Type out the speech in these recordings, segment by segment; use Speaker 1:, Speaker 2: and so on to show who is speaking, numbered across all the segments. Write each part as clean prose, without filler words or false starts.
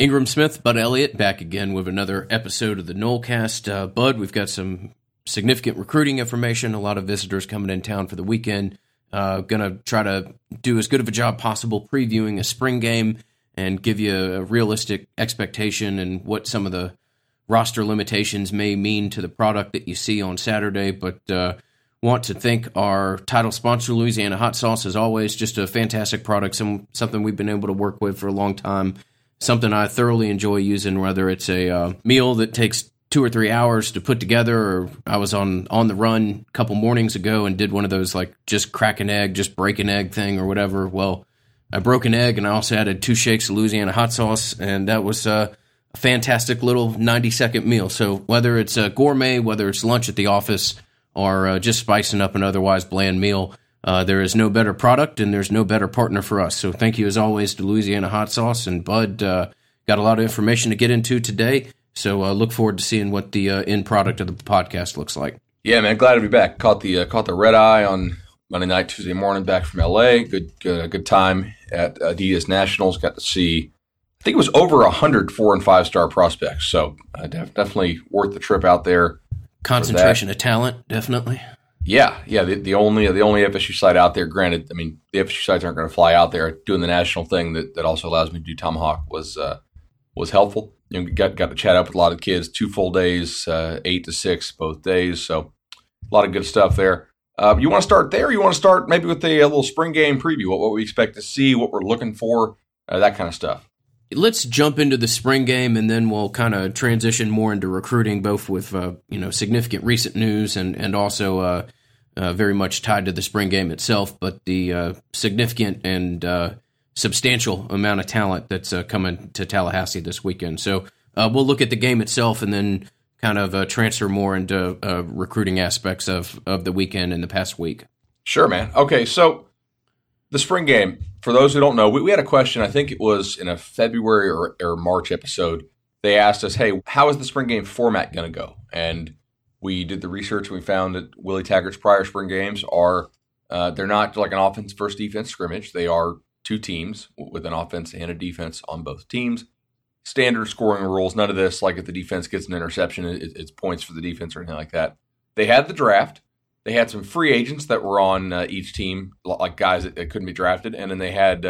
Speaker 1: Ingram Smith, Bud Elliott, back again with another episode of the Nolecast. Bud, we've got some significant recruiting information, a lot of visitors coming in town for the weekend. Going to try to do as good of a job possible previewing a spring game and give you a realistic expectation and what some of the roster limitations may mean to the product that you see on Saturday. But want to thank our title sponsor, Louisiana Hot Sauce, as always. Just a fantastic product, something we've been able to work with for a long time, something I thoroughly enjoy using, whether it's a meal that takes 2 or 3 hours to put together, or I was on the run a couple mornings ago and did one of those like just crack an egg, just break an egg thing or whatever. Well, I broke an egg and I also added 2 shakes of Louisiana Hot Sauce, and that was a fantastic little 90-second meal. So whether it's a gourmet, whether it's lunch at the office, or just spicing up an otherwise bland meal, there is no better product and there's no better partner for us. So thank you as always to Louisiana Hot Sauce. And Bud, got a lot of information to get into today. So look forward to seeing what the end product of the podcast looks like.
Speaker 2: Yeah, man, glad to be back. Caught the red eye on Monday night, Tuesday morning, back from LA. Good time at Adidas Nationals. Got to see, I think it was over 100 4- and 5-star prospects. So definitely worth the trip out there.
Speaker 1: Concentration of talent, definitely.
Speaker 2: Yeah. The only FSU site out there. Granted, I mean the FSU sites aren't going to fly out there. Doing the national thing that also allows me to do Tomahawk was helpful. You know, got to chat up with a lot of kids. 2 full days, 8 to 6 both days. So a lot of good stuff there. You want to start there? Or you want to start maybe with a little spring game preview? What we expect to see, what we're looking for, that kind of stuff.
Speaker 1: Let's jump into the spring game, and then we'll kind of transition more into recruiting, both with significant recent news and also very much tied to the spring game itself, but the significant and substantial amount of talent that's coming to Tallahassee this weekend. So we'll look at the game itself and then kind of transfer more into recruiting aspects of the weekend and the past week.
Speaker 2: Sure, man. Okay, so the spring game, for those who don't know, we had a question, I think it was in a February or March episode. They asked us, hey, how is the spring game format going to go? And we did the research and we found that Willie Taggart's prior spring games are, they're not like an offense versus defense scrimmage. They are 2 teams with an offense and a defense on both teams. Standard scoring rules, none of this, like if the defense gets an interception, it's points for the defense or anything like that. They had the draft. They had some free agents that were on each team, like guys that couldn't be drafted, and then they had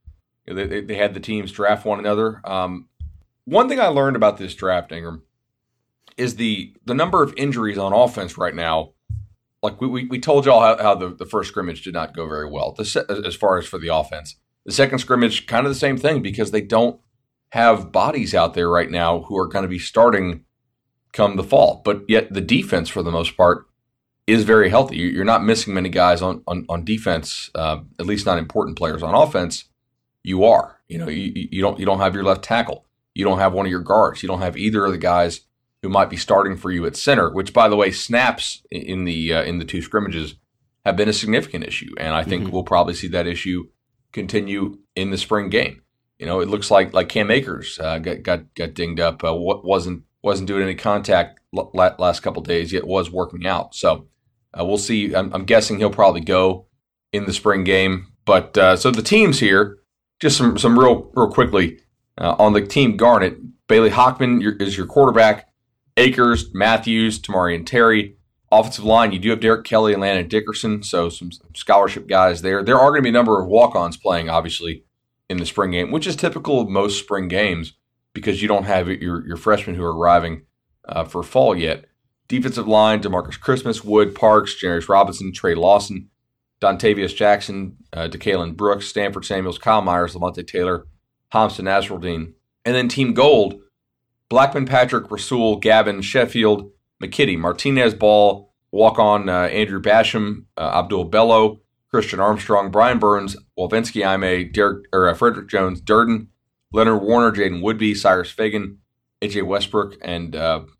Speaker 2: they had the teams draft one another. One thing I learned about this draft, Ingram, is the number of injuries on offense right now. Like we told y'all how the first scrimmage did not go very well as far as for the offense. The second scrimmage, kind of the same thing, because they don't have bodies out there right now who are going to be starting come the fall. But yet the defense, for the most part, is very healthy. You're not missing many guys on defense, at least not important players. On offense, you are. You know, you don't have your left tackle. You don't have one of your guards. You don't have either of the guys who might be starting for you at center. Which, by the way, snaps in the 2 scrimmages have been a significant issue, and I think we'll probably see that issue continue in the spring game. You know, it looks like Cam Akers got dinged up. Wasn't doing any contact last couple of days, yet was working out. So we'll see. I'm guessing he'll probably go in the spring game. But so the teams here, just some real quickly on the team Garnet. Bailey Hockman is your quarterback. Akers, Matthews, Tamarian Terry. Offensive line, you do have Derek Kelly and Landon Dickerson, so some scholarship guys there. There are going to be a number of walk-ons playing, obviously, in the spring game, which is typical of most spring games because you don't have your freshmen who are arriving for fall yet. Defensive line, DeMarcus Christmas, Wood, Parks, Jarius Robinson, Trey Lawson, Dontavius Jackson, DeKalen Brooks, Stanford Samuels, Kyle Myers, Lamonte Taylor, Hamza Nasruddin. And then Team Gold, Blackman, Patrick, Rasul, Gavin, Sheffield, McKitty, Martinez, Ball, walk-on Andrew Basham, Abdul Bello, Christian Armstrong, Brian Burns, Wolvinsky Aime, Frederick Jones, Durden, Leonard Warner, Jaden Woodby, Cyrus Fagan, AJ Westbrook, and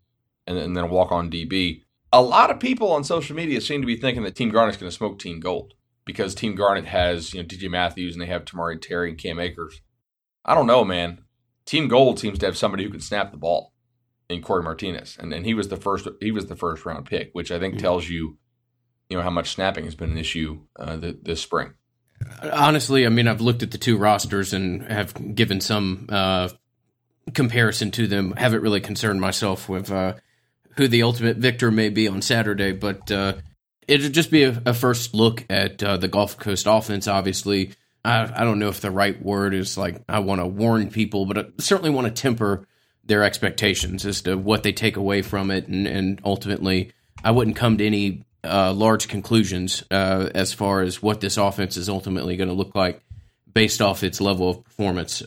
Speaker 2: then a walk-on DB. A lot of people on social media seem to be thinking that Team Garnet's going to smoke Team Gold because Team Garnet has DJ Matthews and they have Tamari Terry and Cam Akers. I don't know, man. Team Gold seems to have somebody who can snap the ball in Corey Martinez, and he was the first round pick, which I think tells you how much snapping has been an issue this spring.
Speaker 1: Honestly, I mean, I've looked at the 2 rosters and have given some comparison to them. Haven't really concerned myself with who the ultimate victor may be on Saturday, but it'll just be a first look at the Gulf Coast offense. Obviously, I don't know if the right word is like I want to warn people, but I certainly want to temper their expectations as to what they take away from it, and ultimately, I wouldn't come to any large conclusions as far as what this offense is ultimately going to look like based off its level of performance.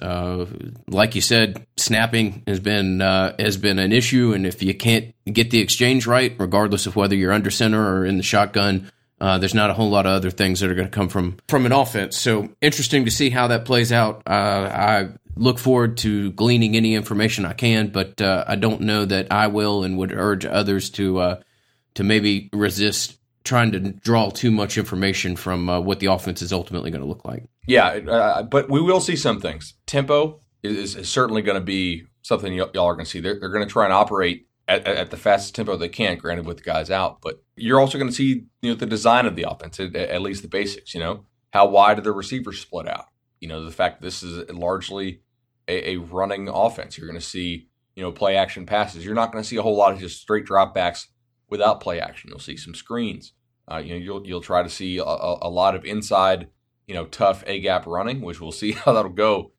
Speaker 1: Like you said, snapping has been an issue, and if you can't get the exchange right, regardless of whether you're under center or in the shotgun, there's not a whole lot of other things that are going to come from an offense. So interesting to see how that plays out. I look forward to gleaning any information I can, but I don't know that I will, and would urge others to maybe resist trying to draw too much information from what the offense is ultimately going to look like.
Speaker 2: Yeah, but we will see some things. Tempo is certainly going to be something y'all are going to see. They're going to try and operate at the fastest tempo they can, granted with the guys out. But you're also going to see the design of the offense, at least the basics. How wide are the receivers split out? The fact that this is largely a running offense. You're going to see play action passes. You're not going to see a whole lot of just straight dropbacks without play action. You'll see some screens. You'll try to see a lot of inside, tough A-gap running, which we'll see how that'll go,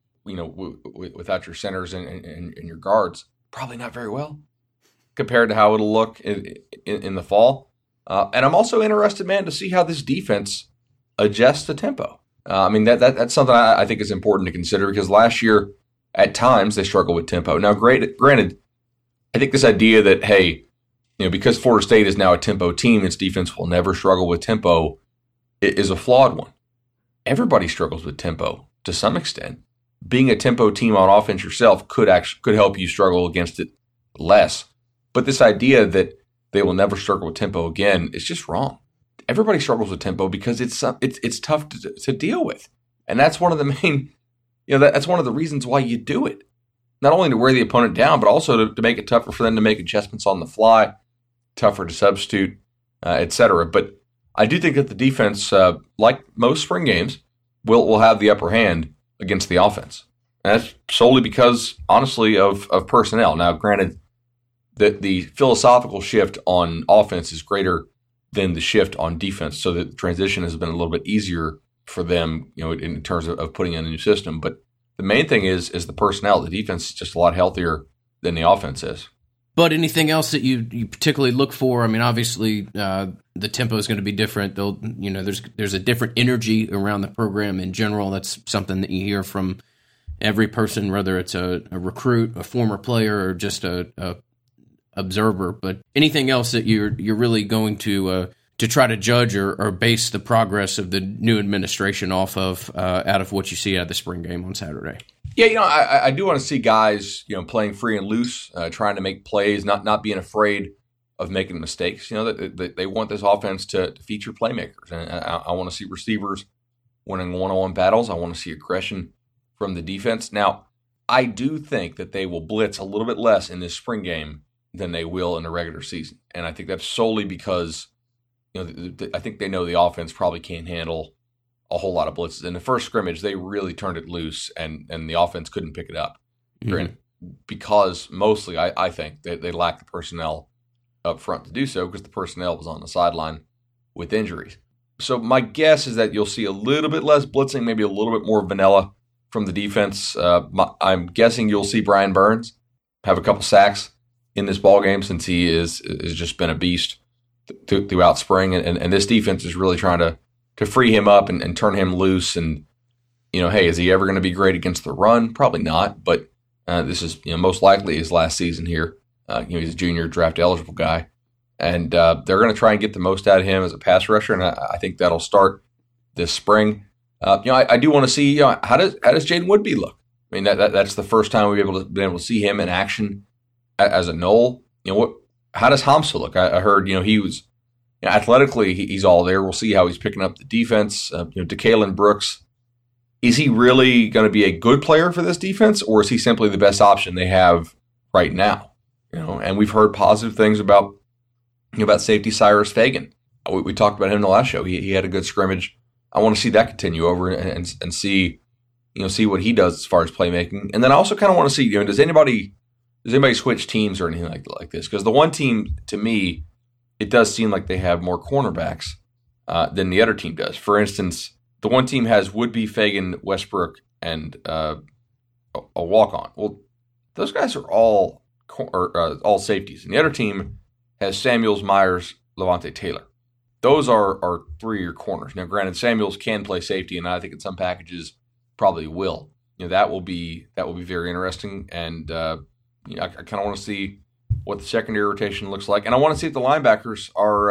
Speaker 2: without your centers and your guards. Probably not very well compared to how it'll look in the fall. And I'm also interested, man, to see how this defense adjusts the tempo. That's something I think is important to consider, because last year, at times, they struggled with tempo. Now, granted, I think this idea that, hey, because Florida State is now a tempo team, its defense will never struggle with tempo is a flawed one. Everybody struggles with tempo to some extent. Being a tempo team on offense yourself could help you struggle against it less. But this idea that they will never struggle with tempo again is just wrong. Everybody struggles with tempo because it's tough to deal with, and that's one of the main, that's one of the reasons why you do it. Not only to wear the opponent down, but also to make it tougher for them to make adjustments on the fly, tougher to substitute, etc. But I do think that the defense, like most spring games, will have the upper hand against the offense. And that's solely because, honestly, of personnel. Now, granted, that the philosophical shift on offense is greater than the shift on defense, so the transition has been a little bit easier for them, in terms of putting in a new system. But the main thing is the personnel. The defense is just a lot healthier than the offense is.
Speaker 1: But anything else that you particularly look for? Obviously, the tempo is going to be different. There's a different energy around the program in general. That's something that you hear from every person, whether it's a recruit, a former player, or just a observer. But anything else that you're really going to try to judge or base the progress of the new administration off of out of what you see out of the spring game on Saturday?
Speaker 2: Yeah, I do want to see guys, playing free and loose, trying to make plays, not being afraid of making mistakes. That they want this offense to feature playmakers, and I want to see receivers winning one-on-one battles. I want to see aggression from the defense. Now, I do think that they will blitz a little bit less in this spring game than they will in the regular season, and I think that's solely because I think they know the offense probably can't handle a whole lot of blitzes. In the first scrimmage, they really turned it loose, and the offense couldn't pick it up. Mm-hmm. Because mostly, I think, that they lacked the personnel up front to do so, because the personnel was on the sideline with injuries. So my guess is that you'll see a little bit less blitzing, maybe a little bit more vanilla from the defense. I'm guessing you'll see Brian Burns have a couple sacks in this ballgame, since he is just been a beast throughout spring, and this defense is really trying to free him up and turn him loose. And hey, is he ever going to be great against the run? Probably not, but this is most likely his last season here. He's a junior draft eligible guy, and they're going to try and get the most out of him as a pass rusher, and I think that'll start this spring. I do want to see how does Jaden Woodby look. That's the first time we've been able to see him in action as a Nole. How does Hamsah look? I heard he was athletically he's all there. We'll see how he's picking up the defense. DeKalen Brooks, is he really going to be a good player for this defense, or is he simply the best option they have right now? And we've heard positive things about safety Cyrus Fagan. We talked about him in the last show. He had a good scrimmage. I want to see that continue over and see see what he does as far as playmaking. And then I also kind of want to see, does anybody switch teams or anything like this? Because the one team, to me, it does seem like they have more cornerbacks than the other team does. For instance, the one team has Woodby, Fagan, Westbrook, and a walk-on. Well, those guys are all safeties. And the other team has Samuels, Myers, Levante Taylor. Those are 3-year corners. Now, granted, Samuels can play safety, and I think in some packages probably will. That will be very interesting, and I kind of want to see what the secondary rotation looks like, and I want to see if the linebackers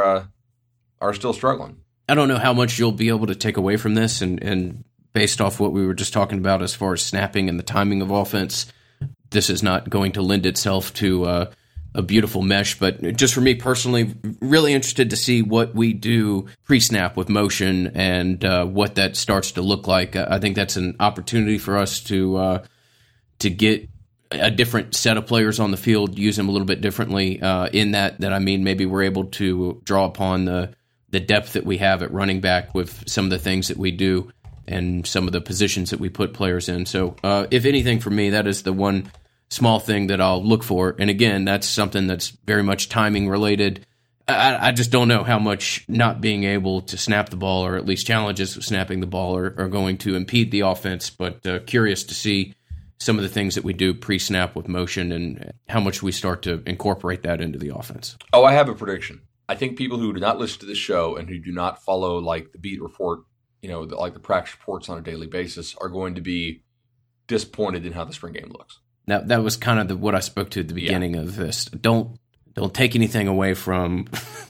Speaker 2: are still struggling.
Speaker 1: I don't know how much you'll be able to take away from this, and based off what we were just talking about as far as snapping and the timing of offense, this is not going to lend itself to a beautiful mesh. But just for me personally, really interested to see what we do pre-snap with motion and what that starts to look like. I think that's an opportunity for us to get a different set of players on the field, use them a little bit differently. In that I mean, maybe we're able to draw upon the depth that we have at running back with some of the things that we do and some of the positions that we put players in. So if anything, for me, that is the one small thing that I'll look for. And again, that's something that's very much timing related. I just don't know how much not being able to snap the ball, or at least challenges with snapping the ball, are going to impede the offense. But curious to see some of the things that we do pre-snap with motion and how much we start to incorporate that into the offense.
Speaker 2: Oh, I have a prediction. I think people who do not listen to this show and who do not follow like the beat report, like the practice reports on a daily basis, are going to be disappointed in how the spring game looks.
Speaker 1: Now, that was kind of what I spoke to at the beginning of this. Don't take anything away from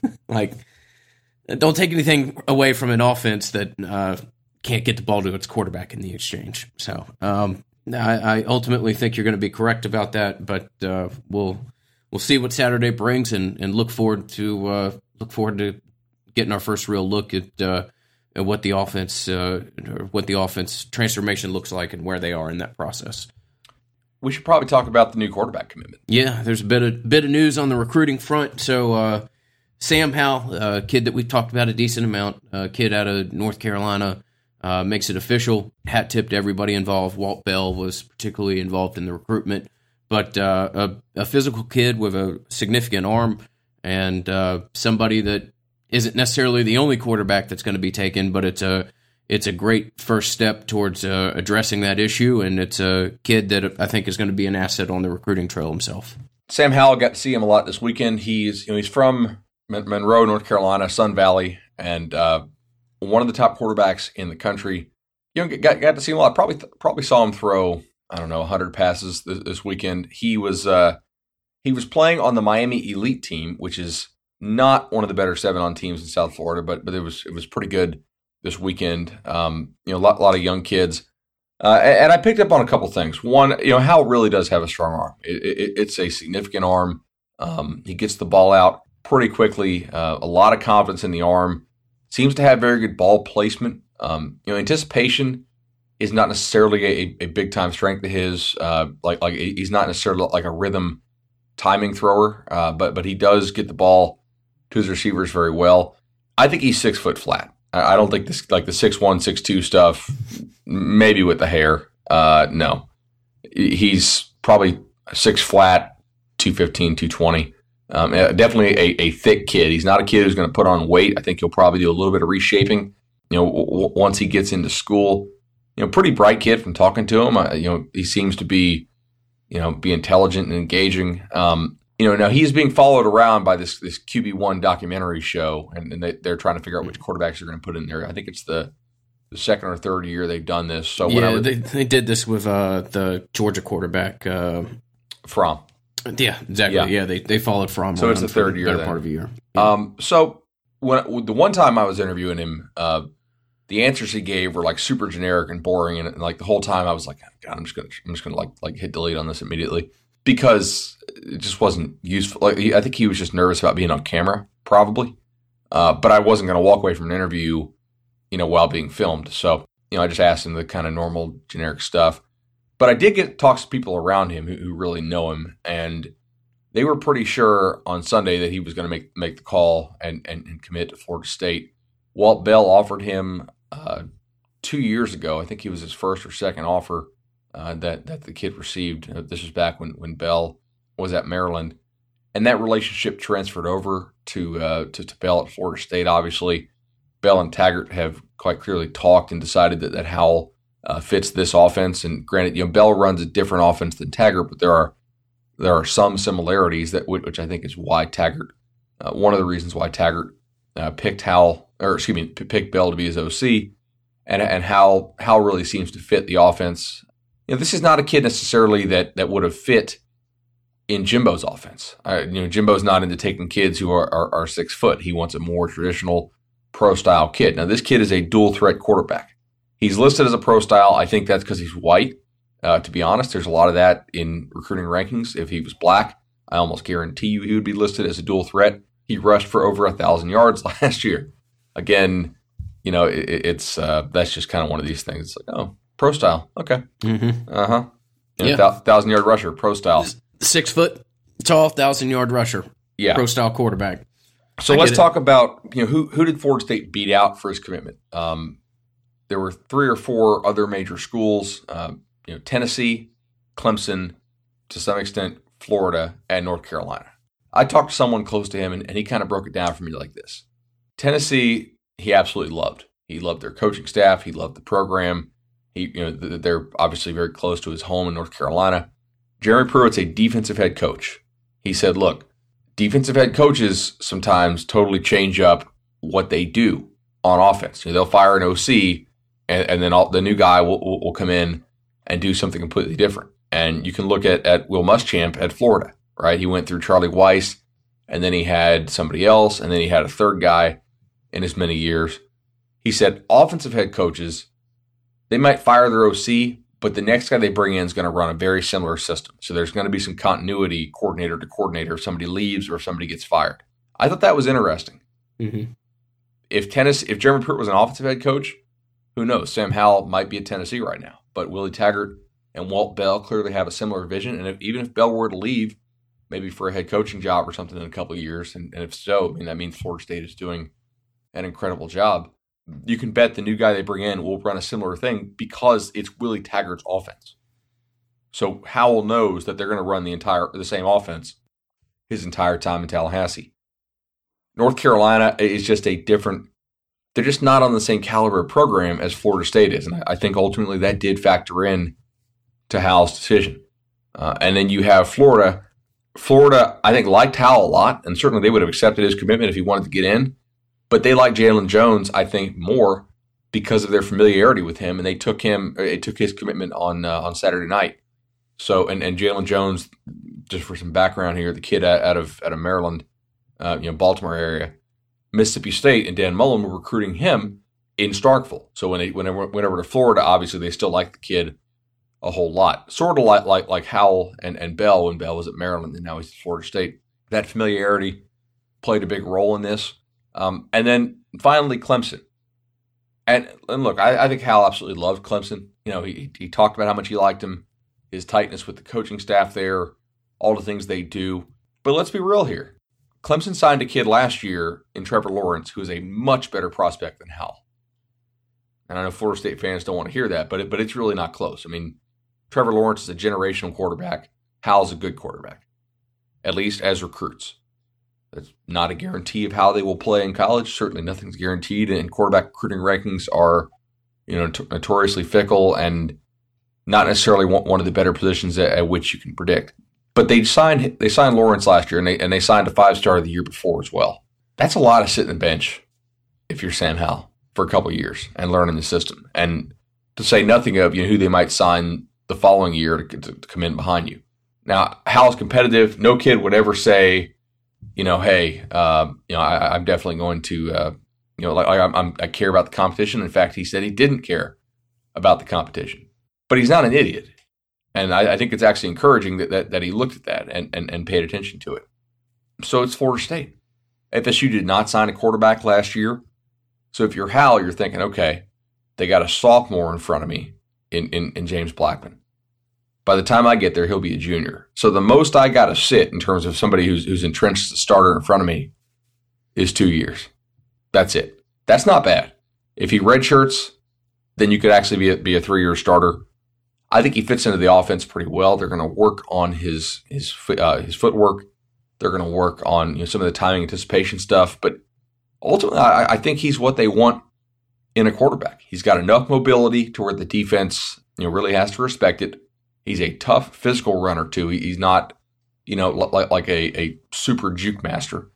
Speaker 1: don't take anything away from an offense that can't get the ball to its quarterback in the exchange. So I ultimately think you're going to be correct about that, but we'll see what Saturday brings and look forward to getting our first real look at what the offense transformation looks like and where they are in that process.
Speaker 2: We should probably talk about the new quarterback commitment.
Speaker 1: Yeah, there's a bit of news on the recruiting front. So Sam Howell, a kid that we've talked about a decent amount, a kid out of North Carolina, makes it official. Hat tip to everybody involved. Walt Bell was particularly involved in the recruitment. But a physical kid with a significant arm and somebody that isn't necessarily the only quarterback that's going to be taken, but it's a great first step towards addressing that issue, and it's a kid that I think is going to be an asset on the recruiting trail himself. Sam Howell, got to see him a lot this weekend. He's from Monroe, North Carolina, Sun Valley, and one of the top quarterbacks in the country. Got to see him a lot. Probably saw him throw, 100 passes this weekend. He was playing on the Miami Elite team, which is not one of the better 7-on teams in South Florida, but it was pretty good this weekend. A lot of young kids. And I picked up on a couple things. One, Howell really does have a strong arm. It's a significant arm. He gets the ball out pretty quickly. A lot of confidence in the arm. Seems to have very good ball placement. Anticipation is not necessarily a big time strength of his. Like he's not necessarily like a rhythm timing thrower, but he does get the ball to his receivers very well. I think he's 6 foot flat. I don't think this like the 6'1", 6'2" stuff. Maybe with the hair. No, he's probably 6 flat, 215, 220. Definitely a thick kid. He's not a kid who's going to put on weight. I think he'll probably do a little bit of reshaping. Once he gets into school. Pretty bright kid from talking to him. He seems to be, be intelligent and engaging. Now he's being followed around by this QB1 documentary show, and they're trying to figure out which quarterbacks they're going to put in there. I think it's the second or third year they've done this. So they did this with the Georgia quarterback
Speaker 2: Fromm.
Speaker 1: Yeah, exactly. Yeah, they followed Fromm.
Speaker 2: So it's the third year.
Speaker 1: Part of a year.
Speaker 2: Yeah. So the one time I was interviewing him, the answers he gave were like super generic and boring, and like the whole time I was like, God, I'm just gonna like hit delete on this immediately because it just wasn't useful. Like I think he was just nervous about being on camera, probably. But I wasn't gonna walk away from an interview, while being filmed. So I just asked him the kind of normal generic stuff. But I did get talks to people around him who really know him, and they were pretty sure on Sunday that he was going to make the call and commit to Florida State. Walt Bell offered him 2 years ago. I think he was his first or second offer that the kid received. This was back when Bell was at Maryland, and that relationship transferred over to Bell at Florida State. Obviously, Bell and Taggart have quite clearly talked and decided that Howell fits this offense. And granted, Bell runs a different offense than Taggart, but there are some similarities which I think is why Taggart. One of the reasons why Taggart picked Bell to be his OC, and Howell really seems to fit the offense. This is not a kid necessarily that would have fit in Jimbo's offense. Jimbo's not into taking kids who are 6 foot. He wants a more traditional pro style kid. Now, this kid is a dual threat quarterback. He's listed as a pro style. I think that's because he's white. To be honest, there's a lot of that in recruiting rankings. If he was black, I almost guarantee you he would be listed as a dual threat. He rushed for over 1,000 yards last year. Again, it's that's just kind of one of these things. It's like, oh, pro style, okay, 1,000-yard rusher, pro style,
Speaker 1: 6 foot tall, 1,000-yard rusher, pro style quarterback.
Speaker 2: So let's talk about who did Florida State beat out for his commitment. There were 3 or 4 other major schools: Tennessee, Clemson, to some extent Florida, and North Carolina. I talked to someone close to him, and he kind of broke it down for me like this. Tennessee, he absolutely loved. He loved their coaching staff. He loved the program. They're obviously very close to his home in North Carolina. Jeremy Pruitt's a defensive head coach. He said, look, defensive head coaches sometimes totally change up what they do on offense. They'll fire an OC, and then the new guy will come in and do something completely different. And you can look at Will Muschamp at Florida, right? He went through Charlie Weiss, and then he had somebody else, and then he had a third guy in as many years. He said offensive head coaches, they might fire their OC, but the next guy they bring in is going to run a very similar system. So there's going to be some continuity coordinator to coordinator if somebody leaves or if somebody gets fired. I thought that was interesting.
Speaker 1: Mm-hmm.
Speaker 2: If Jeremy Pruitt was an offensive head coach, who knows? Sam Howell might be at Tennessee right now. But Willie Taggart and Walt Bell clearly have a similar vision. And even if Bell were to leave, maybe for a head coaching job or something in a couple of years, and if so, that means Florida State is doing an incredible job. You can bet the new guy they bring in will run a similar thing because it's Willie Taggart's offense. So Howell knows that they're going to run the same offense his entire time in Tallahassee. North Carolina is just a different. They're just not on the same caliber program as Florida State is, and I think ultimately that did factor in to Howell's decision. And then you have Florida. Florida, I think, liked Howell a lot, and certainly they would have accepted his commitment if he wanted to get in. But they like Jalen Jones, I think, more because of their familiarity with him, and they took his commitment on Saturday night. So, and Jalen Jones, just for some background here, the kid out of Maryland, Baltimore area, Mississippi State and Dan Mullen were recruiting him in Starkville. So when they went over to Florida, obviously they still liked the kid a whole lot, sort of like Howell and Bell when Bell was at Maryland, and now he's at Florida State. That familiarity played a big role in this. And then finally, Clemson. And look, I think Howell absolutely loved Clemson. He talked about how much he liked him, his tightness with the coaching staff there, all the things they do. But let's be real here. Clemson signed a kid last year in Trevor Lawrence who is a much better prospect than Howell. And I know Florida State fans don't want to hear that, but it's really not close. I mean, Trevor Lawrence is a generational quarterback. Howell's a good quarterback, at least as recruits. That's not a guarantee of how they will play in college. Certainly nothing's guaranteed, and quarterback recruiting rankings are notoriously fickle and not necessarily one of the better positions at which you can predict. But they signed Lawrence last year, and they signed a 5-star the year before as well. That's a lot of sitting on the bench if you're Sam Howell for a couple of years and learning the system. And to say nothing of who they might sign the following year to come in behind you. Now, Howell's competitive. No kid would ever say, hey, I'm definitely going to, I care about the competition. In fact, he said he didn't care about the competition. But he's not an idiot. And I think it's actually encouraging that he looked at that and paid attention to it. So it's Florida State. FSU did not sign a quarterback last year. So if you're Howell, you're thinking, okay, they got a sophomore in front of me in James Blackman. By the time I get there, he'll be a junior. So the most I got to sit in terms of somebody who's entrenched as a starter in front of me is 2 years. That's it. That's not bad. If he redshirts then you could actually be a 3-year starter. I think he fits into the offense pretty well. They're going to work on his footwork. They're going to work on some of the timing anticipation stuff. But ultimately, I think he's what they want in a quarterback. He's got enough mobility to where the defense really has to respect it. He's a tough physical runner too. He's not like a super juke master.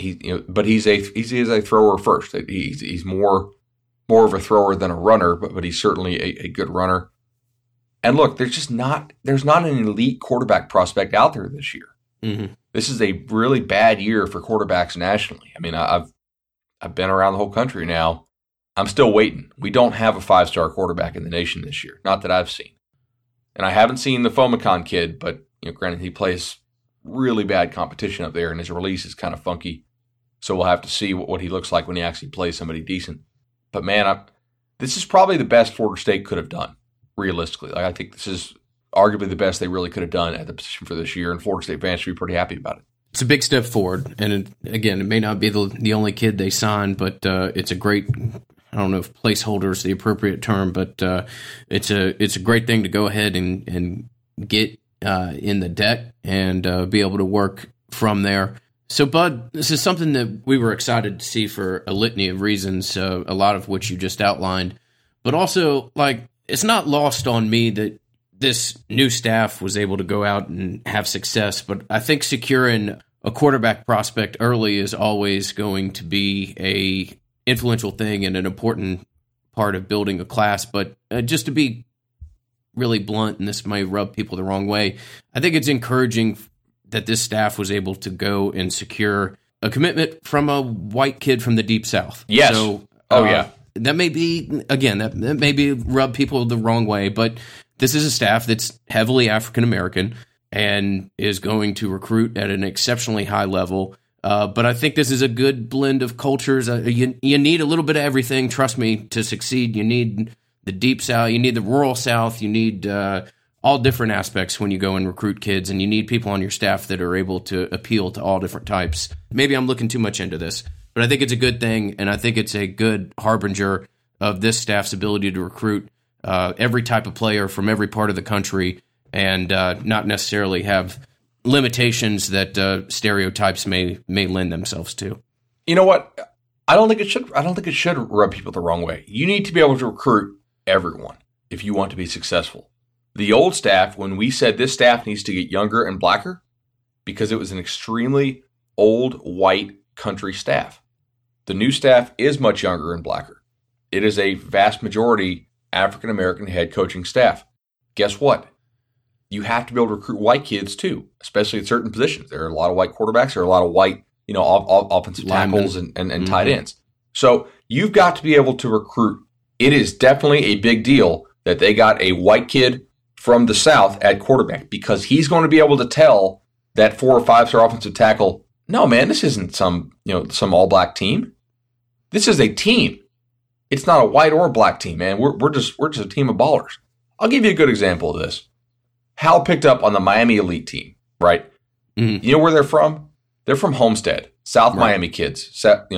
Speaker 2: But he is a thrower first. He's more of a thrower than a runner, but he's certainly a good runner. And look, there's not an elite quarterback prospect out there this year.
Speaker 1: Mm-hmm.
Speaker 2: This is a really bad year for quarterbacks nationally. I mean, I've been around the whole country now. I'm still waiting. We don't have a 5-star quarterback in the nation this year, not that I've seen. And I haven't seen the Fomicon kid, but granted, he plays really bad competition up there, and his release is kind of funky. So we'll have to see what he looks like when he actually plays somebody decent. But man, this is probably the best Florida State could have done, realistically. I think this is arguably the best they really could have done at the position for this year, and Florida State fans should be pretty happy about it.
Speaker 1: It's a big step forward, and again, it may not be the only kid they signed, but it's a great. I don't know if placeholder is the appropriate term, but it's a great thing to go ahead and get in the deck and be able to work from there. So, Bud, this is something that we were excited to see for a litany of reasons, a lot of which you just outlined. But also, it's not lost on me that this new staff was able to go out and have success. But I think securing a quarterback prospect early is always going to be a influential thing and an important part of building a class. But just to be really blunt, and this may rub people the wrong way, I think it's encouraging that this staff was able to go and secure a commitment from a white kid from the Deep South.
Speaker 2: Yes.
Speaker 1: So,
Speaker 2: yeah.
Speaker 1: That may be, again, that may be rub people the wrong way, but this is a staff that's heavily African-American and is going to recruit at an exceptionally high level. But I think this is a good blend of cultures. You need a little bit of everything, trust me, to succeed. You need the Deep South, you need the rural South, you need all different aspects when you go and recruit kids, and you need people on your staff that are able to appeal to all different types. Maybe I'm looking too much into this, but I think it's a good thing, and I think it's a good harbinger of this staff's ability to recruit every type of player from every part of the country and not necessarily have limitations that stereotypes may lend themselves to.
Speaker 2: You know what? I don't think it should rub people the wrong way. You need to be able to recruit everyone if you want to be successful. The old staff, when we said this staff needs to get younger and blacker, because it was an extremely old white country staff. The new staff is much younger and blacker. It is a vast majority African-American head coaching staff. Guess what? You have to be able to recruit white kids too, especially at certain positions. There are a lot of white quarterbacks. There are a lot of white, offensive tackles and tight ends. So you've got to be able to recruit. It is definitely a big deal that they got a white kid from the South at quarterback, because he's going to be able to tell that 4- or 5-star offensive tackle, no, man, this isn't some all-black team. This is a team. It's not a white or black team, man. We're just a team of ballers. I'll give you a good example of this. Hal picked up on the Miami Elite team, right?
Speaker 1: Mm-hmm.
Speaker 2: You know where they're from? They're from Homestead, South Miami kids.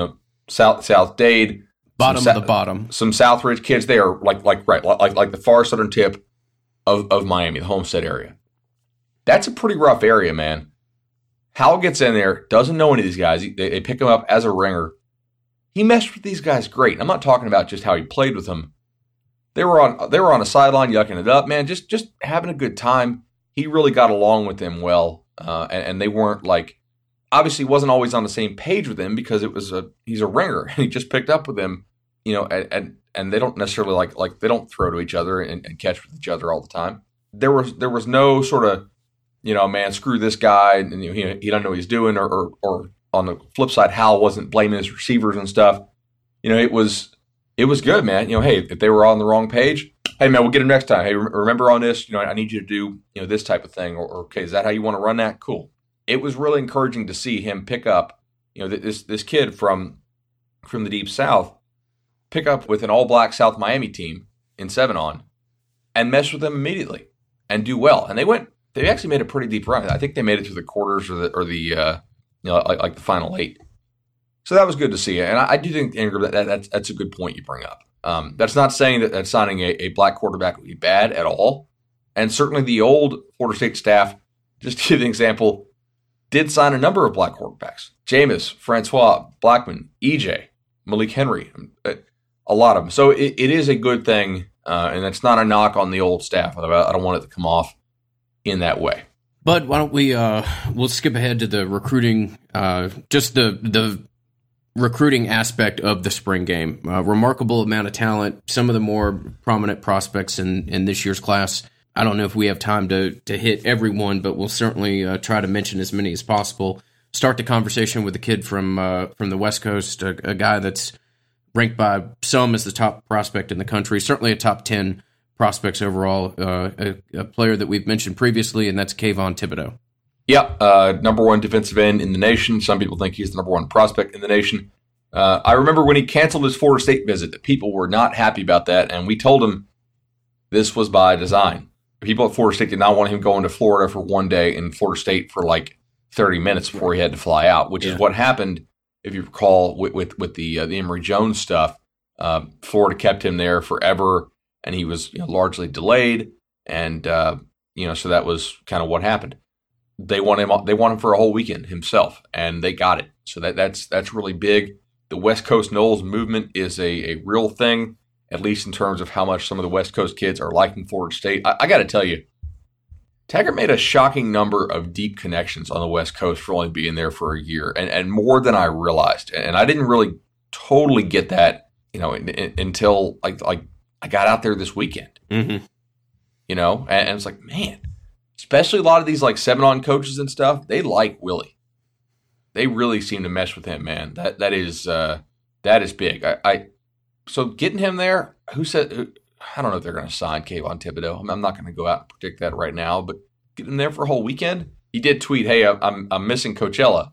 Speaker 2: South Dade,
Speaker 1: bottom of the bottom.
Speaker 2: Some Southridge kids. They are like the far southern tip of Miami, the Homestead area. That's a pretty rough area, man. Hal gets in there, doesn't know any of these guys. They pick him up as a ringer. He meshed with these guys great. I'm not talking about just how he played with them. They were on a sideline yucking it up, man, just having a good time. He really got along with them well, and they weren't obviously wasn't always on the same page with him because he's a ringer and he just picked up with them, and they don't necessarily they don't throw to each other and catch with each other all the time. There was no sort of, man, screw this guy and he doesn't know what he's doing, or on the flip side, Hal wasn't blaming his receivers and stuff. It was good, man. Hey, if they were on the wrong page, hey, man, we'll get them next time. Hey, remember on this, I need you to do, this type of thing. Or okay, is that how you want to run that? Cool. It was really encouraging to see him pick up, this kid from the Deep South, pick up with an all-black South Miami team in 7-on and mesh with them immediately and do well. And they actually made a pretty deep run. I think they made it through the quarters or the the final 8. So that was good to see. And I do think, Ingram, that's a good point you bring up. That's not saying that signing a black quarterback would be bad at all. And certainly the old Florida State staff, just to give an example, did sign a number of black quarterbacks. Jameis, Francois, Blackman, EJ, Malik Henry, a lot of them. So it is a good thing, and it's not a knock on the old staff. I don't want it to come off in that way.
Speaker 1: But why don't we'll skip ahead to the recruiting, just the recruiting aspect of the spring game. Remarkable amount of talent, some of the more prominent prospects in this year's class. I don't know if we have time to hit everyone, but we'll certainly try to mention as many as possible. Start the conversation with a kid from the West Coast, a guy that's ranked by some as the top prospect in the country, certainly a top 10 prospects overall, a player that we've mentioned previously, and that's Kayvon Thibodeaux.
Speaker 2: Yeah, number one defensive end in the nation. Some people think he's the number one prospect in the nation. I remember when he canceled his Florida State visit that people were not happy about that, and we told him this was by design. People at Florida State did not want him going to Florida for one day and Florida State for like 30 minutes before he had to fly out, which is what happened, if you recall, with the Emory Jones stuff. Florida kept him there forever, and he was largely delayed, and so that was kind of what happened. They want him for a whole weekend himself, and they got it. So that's really big. The West Coast Noles movement is a real thing, at least in terms of how much some of the West Coast kids are liking Florida State. I got to tell you, Taggart made a shocking number of deep connections on the West Coast for only being there for a year, and more than I realized. And I didn't really totally get that, until like I got out there this weekend. Mm-hmm. And it's like, man, especially a lot of these like 7-on coaches and stuff, they like Willie. They really seem to mesh with him, man. That is big. So getting him there, I don't know if they're going to sign Kayvon Thibodeaux. I'm not going to go out and predict that right now, but get him there for a whole weekend. He did tweet, "Hey, I'm missing Coachella,"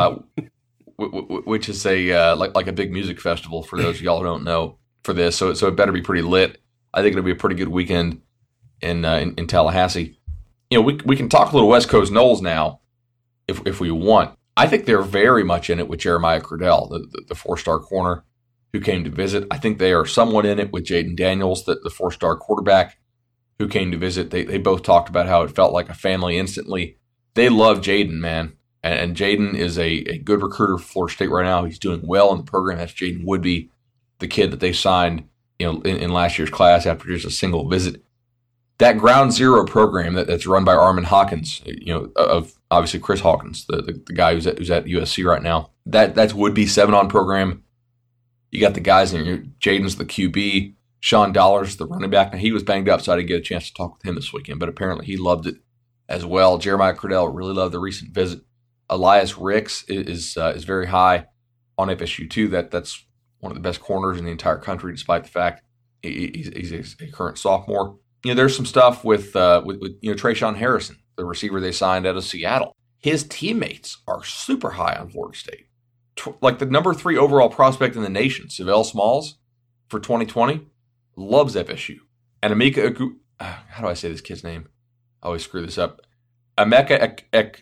Speaker 2: which is like a big music festival for those of y'all who don't know for this. So it better be pretty lit. I think it'll be a pretty good weekend in Tallahassee. We can talk a little West Coast Noles now if we want. I think they're very much in it with Jeremiah Cradell, the 4-star corner who came to visit. I think they are somewhat in it with Jaden Daniels, the 4-star quarterback who came to visit. They both talked about how it felt like a family instantly. They love Jaden, man. And Jaden is a good recruiter for Florida State right now. He's doing well in the program. That's Jaden Woodby, the kid that they signed in last year's class after just a single visit. That Ground Zero program that's run by Armin Hawkins, of obviously Chris Hawkins, the guy who's at USC right now. That's Woodby's 7-on program. You got the guys in here. Jaden's the QB. Sean Dollars, the running back. Now, he was banged up, so I didn't get a chance to talk with him this weekend, but apparently he loved it as well. Jeremiah Cradell really loved the recent visit. Elias Ricks is very high on FSU too. That's one of the best corners in the entire country, despite the fact he's a current sophomore. There's some stuff with Trayshawn Harrison, the receiver they signed out of Seattle. His teammates are super high on Florida State. Like the number 3 overall prospect in the nation, Savell Smalls, for 2020, loves FSU. And Emeka, how do I say this kid's name? I always screw this up. Emeka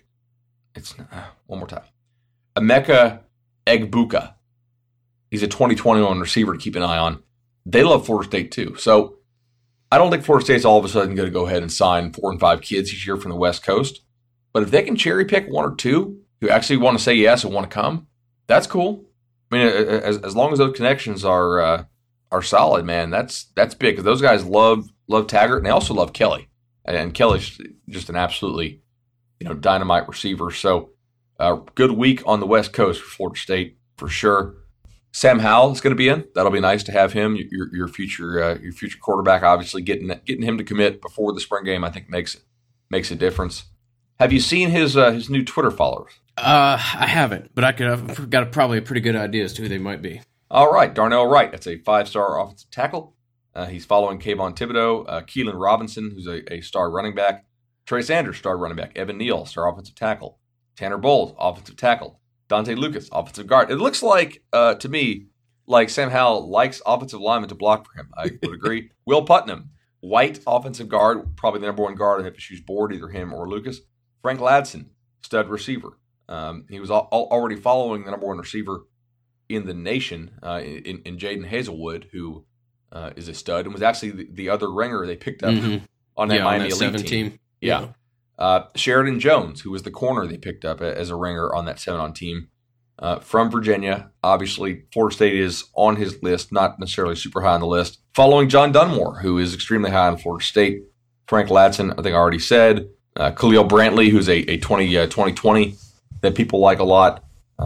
Speaker 2: one more time. Emeka Egbuka. He's a 2021 receiver to keep an eye on. They love Florida State too. So I don't think Florida State's all of a sudden going to go ahead and sign 4 and 5 kids each year from the West Coast. But if they can cherry pick 1 or 2 who actually want to say yes and want to come, that's cool. I mean, as long as those connections are solid, man, that's big. Because those guys love Taggart, and they also love Kelly. And Kelly's just an absolutely dynamite receiver. So good week on the West Coast for Florida State for sure. Sam Howell is going to be in. That'll be nice to have him. Your future quarterback. Obviously, getting him to commit before the spring game, I think makes a difference. Have you seen his new Twitter followers?
Speaker 1: I haven't, but I've got probably a pretty good idea as to who they might be.
Speaker 2: All right, Darnell Wright. That's a 5-star offensive tackle. He's following Kayvon Thibodeaux, Keelan Robinson, who's a star running back, Trey Sanders, star running back, Evan Neal, star offensive tackle, Tanner Bowles, offensive tackle, Dante Lucas, offensive guard. It looks like, to me, like Sam Howell likes offensive linemen to block for him. I would agree. Will Putnam, white offensive guard, probably the number 1 guard on FSU's board, either him or Lucas. Frank Ladson, stud receiver. He was already following the number 1 receiver in the nation in Jaden Hazelwood, who is a stud and was actually the other ringer they picked up on that Miami Elite team. Yeah. Sheridan Jones, who was the corner they picked up as a ringer on that 7-on team. From Virginia. Obviously, Florida State is on his list, not necessarily super high on the list. Following John Dunmore, who is extremely high on Florida State. Frank Ladson, I think I already said. Khalil Brantley, who's a 2020 that people like a lot.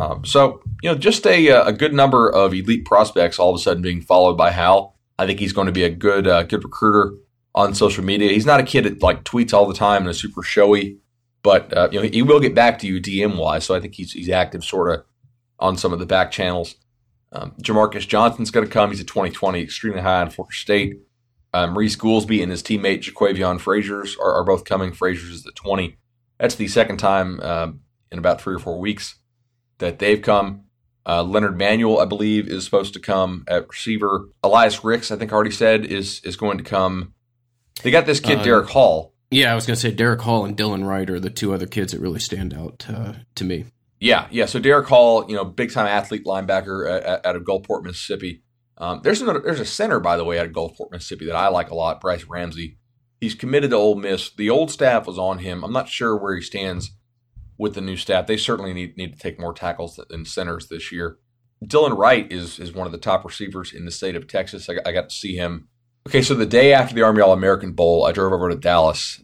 Speaker 2: So, just a good number of elite prospects all of a sudden being followed by Hal. I think he's going to be a good recruiter on social media. He's not a kid that tweets all the time and is super showy, but he will get back to you DM wise. So I think he's active sort of on some of the back channels. Jamarcus Johnson's going to come. He's a 2020, extremely high on Florida State. Reese Goolsby and his teammate Jaquavion Fraziers are both coming. Fraziers is the 20. That's the second time in about 3 or 4 weeks that they've come. Leonard Manuel, I believe, is supposed to come at receiver. Elias Ricks, I think I already said, is going to come. They got this kid, Derek Hall.
Speaker 1: Yeah, I was going to say Derek Hall and Dylan Wright are the two other kids that really stand out to me.
Speaker 2: Yeah. So Derek Hall, big-time athlete linebacker out of Gulfport, Mississippi. There's a center, by the way, out of Gulfport, Mississippi that I like a lot, Bryce Ramsey. He's committed to Ole Miss. The old staff was on him. I'm not sure where he stands with the new staff. They certainly need to take more tackles than centers this year. Dylan Wright is one of the top receivers in the state of Texas. I got to see him. Okay, so the day after the Army All-American Bowl, I drove over to Dallas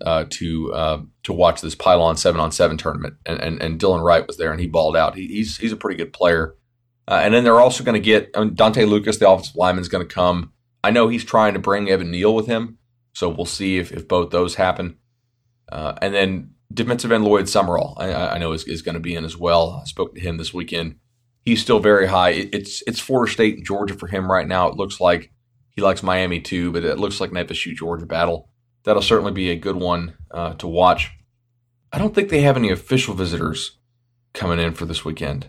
Speaker 2: to watch this Pylon 7-on-7 tournament, and Dylan Wright was there, and he balled out. He's a pretty good player. And then they're also going to get Dante Lucas, the offensive lineman, is going to come. I know he's trying to bring Evan Neal with him, so we'll see if both those happen. And then defensive end Lloyd Summerall, I know is going to be in as well. I spoke to him this weekend. He's still very high. It's Florida State and Georgia for him right now. It looks like he likes Miami too, but it looks like an FSU-Georgia battle. That'll certainly be a good one to watch. I don't think they have any official visitors coming in for this weekend.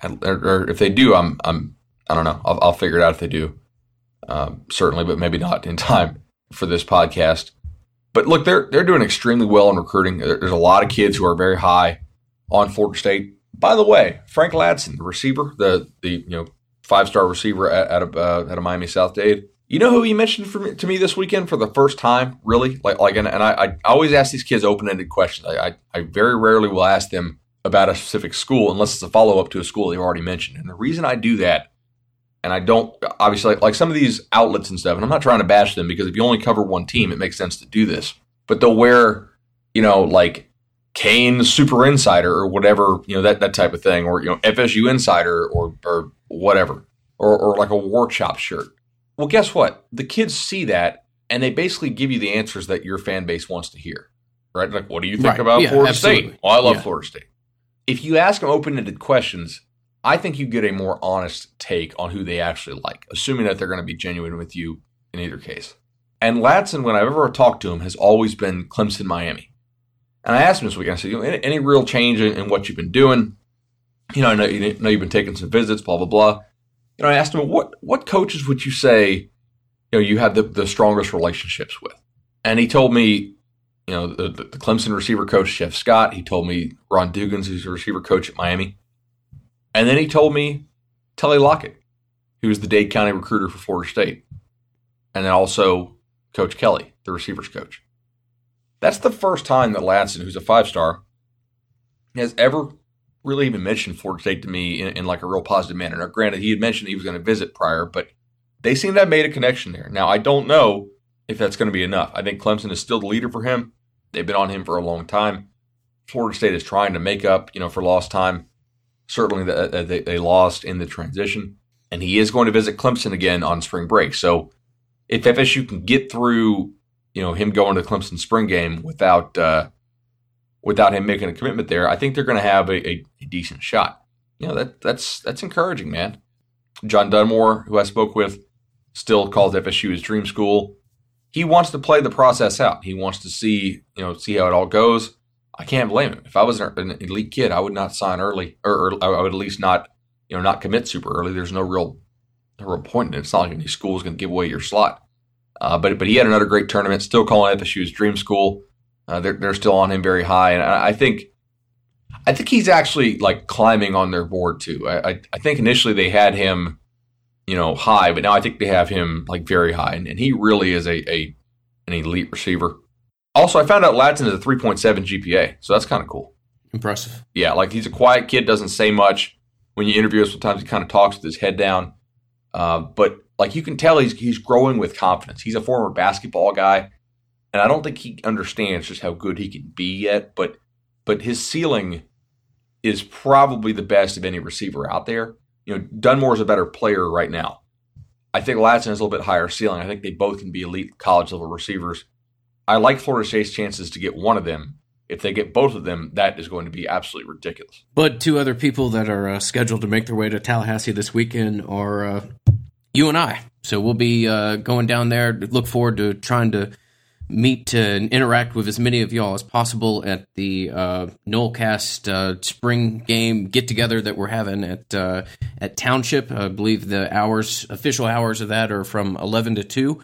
Speaker 2: Or if they do, I don't know. I'll figure it out if they do. Certainly, but maybe not in time for this podcast. But look, they're doing extremely well in recruiting. There's a lot of kids who are very high on Florida State. By the way, Frank Ladson, the receiver, the 5-star receiver out of Miami South-Dade. You know who he mentioned to me this weekend for the first time, really? And I always ask these kids open-ended questions. I very rarely will ask them about a specific school unless it's a follow-up to a school they've already mentioned. And the reason I do that, and I don't, obviously, like some of these outlets and stuff, and I'm not trying to bash them because if you only cover one team, it makes sense to do this. But they'll wear, like Kane's Super Insider or whatever, that type of thing, or, FSU Insider or whatever, or like a War Chop shirt. Well, guess what? The kids see that, and they basically give you the answers that your fan base wants to hear, right? Like, what do you think about Florida State? Well, I love Florida State. If you ask them open-ended questions, I think you get a more honest take on who they actually like, assuming that they're going to be genuine with you in either case. And Ladson, when I've ever talked to him, has always been Clemson, Miami. And I asked him this week, I said, any real change in what you've been doing? I know you've been taking some visits, blah, blah, blah. I asked him, what coaches would you say, you have the strongest relationships with? And he told me, the Clemson receiver coach, Jeff Scott. He told me Ron Dugans, who's a receiver coach at Miami. And then he told me Telly Lockett, who's the Dade County recruiter for Florida State. And then also Coach Kelly, the receivers coach. That's the first time that Ladson, who's a 5-star, has ever really even mentioned Florida State to me in like a real positive manner. Now, granted, he had mentioned he was going to visit prior, but they seem to have made a connection there. Now, I don't know if that's going to be enough. I think Clemson is still the leader for him. They've been on him for a long time. Florida State is trying to make up, for lost time. Certainly they lost in the transition. And he is going to visit Clemson again on spring break. So if FSU can get through, him going to Clemson spring game without him making a commitment there, I think they're going to have a decent shot. That's encouraging, man. John Dunmore, who I spoke with, still calls FSU his dream school. He wants to play the process out. He wants to see how it all goes. I can't blame him. If I was an elite kid, I would not sign early, or I would at least not commit super early. There's no real point in it. It's not like any school is going to give away your slot. But he had another great tournament. Still calling FSU his dream school. They're still on him very high, and I think he's actually like climbing on their board too. I think initially they had him, high, but now I think they have him like very high, and he really is an elite receiver. Also, I found out Ladson is a 3.7 GPA, so that's kind of cool.
Speaker 1: Impressive.
Speaker 2: Yeah, like he's a quiet kid, doesn't say much. When you interview him, sometimes he kind of talks with his head down. But like you can tell he's growing with confidence. He's a former basketball guy, and I don't think he understands just how good he can be yet, but his ceiling is probably the best of any receiver out there. Dunmore's a better player right now. I think Ladson has a little bit higher ceiling. I think they both can be elite college-level receivers. I like Florida State's chances to get one of them. If they get both of them, that is going to be absolutely ridiculous.
Speaker 1: But two other people that are scheduled to make their way to Tallahassee this weekend are you and I. So we'll be going down there. Look forward to trying to meet and interact with as many of y'all as possible at the Nolecast spring game get-together that we're having at Township. I believe the official hours of that are from 11 to 2.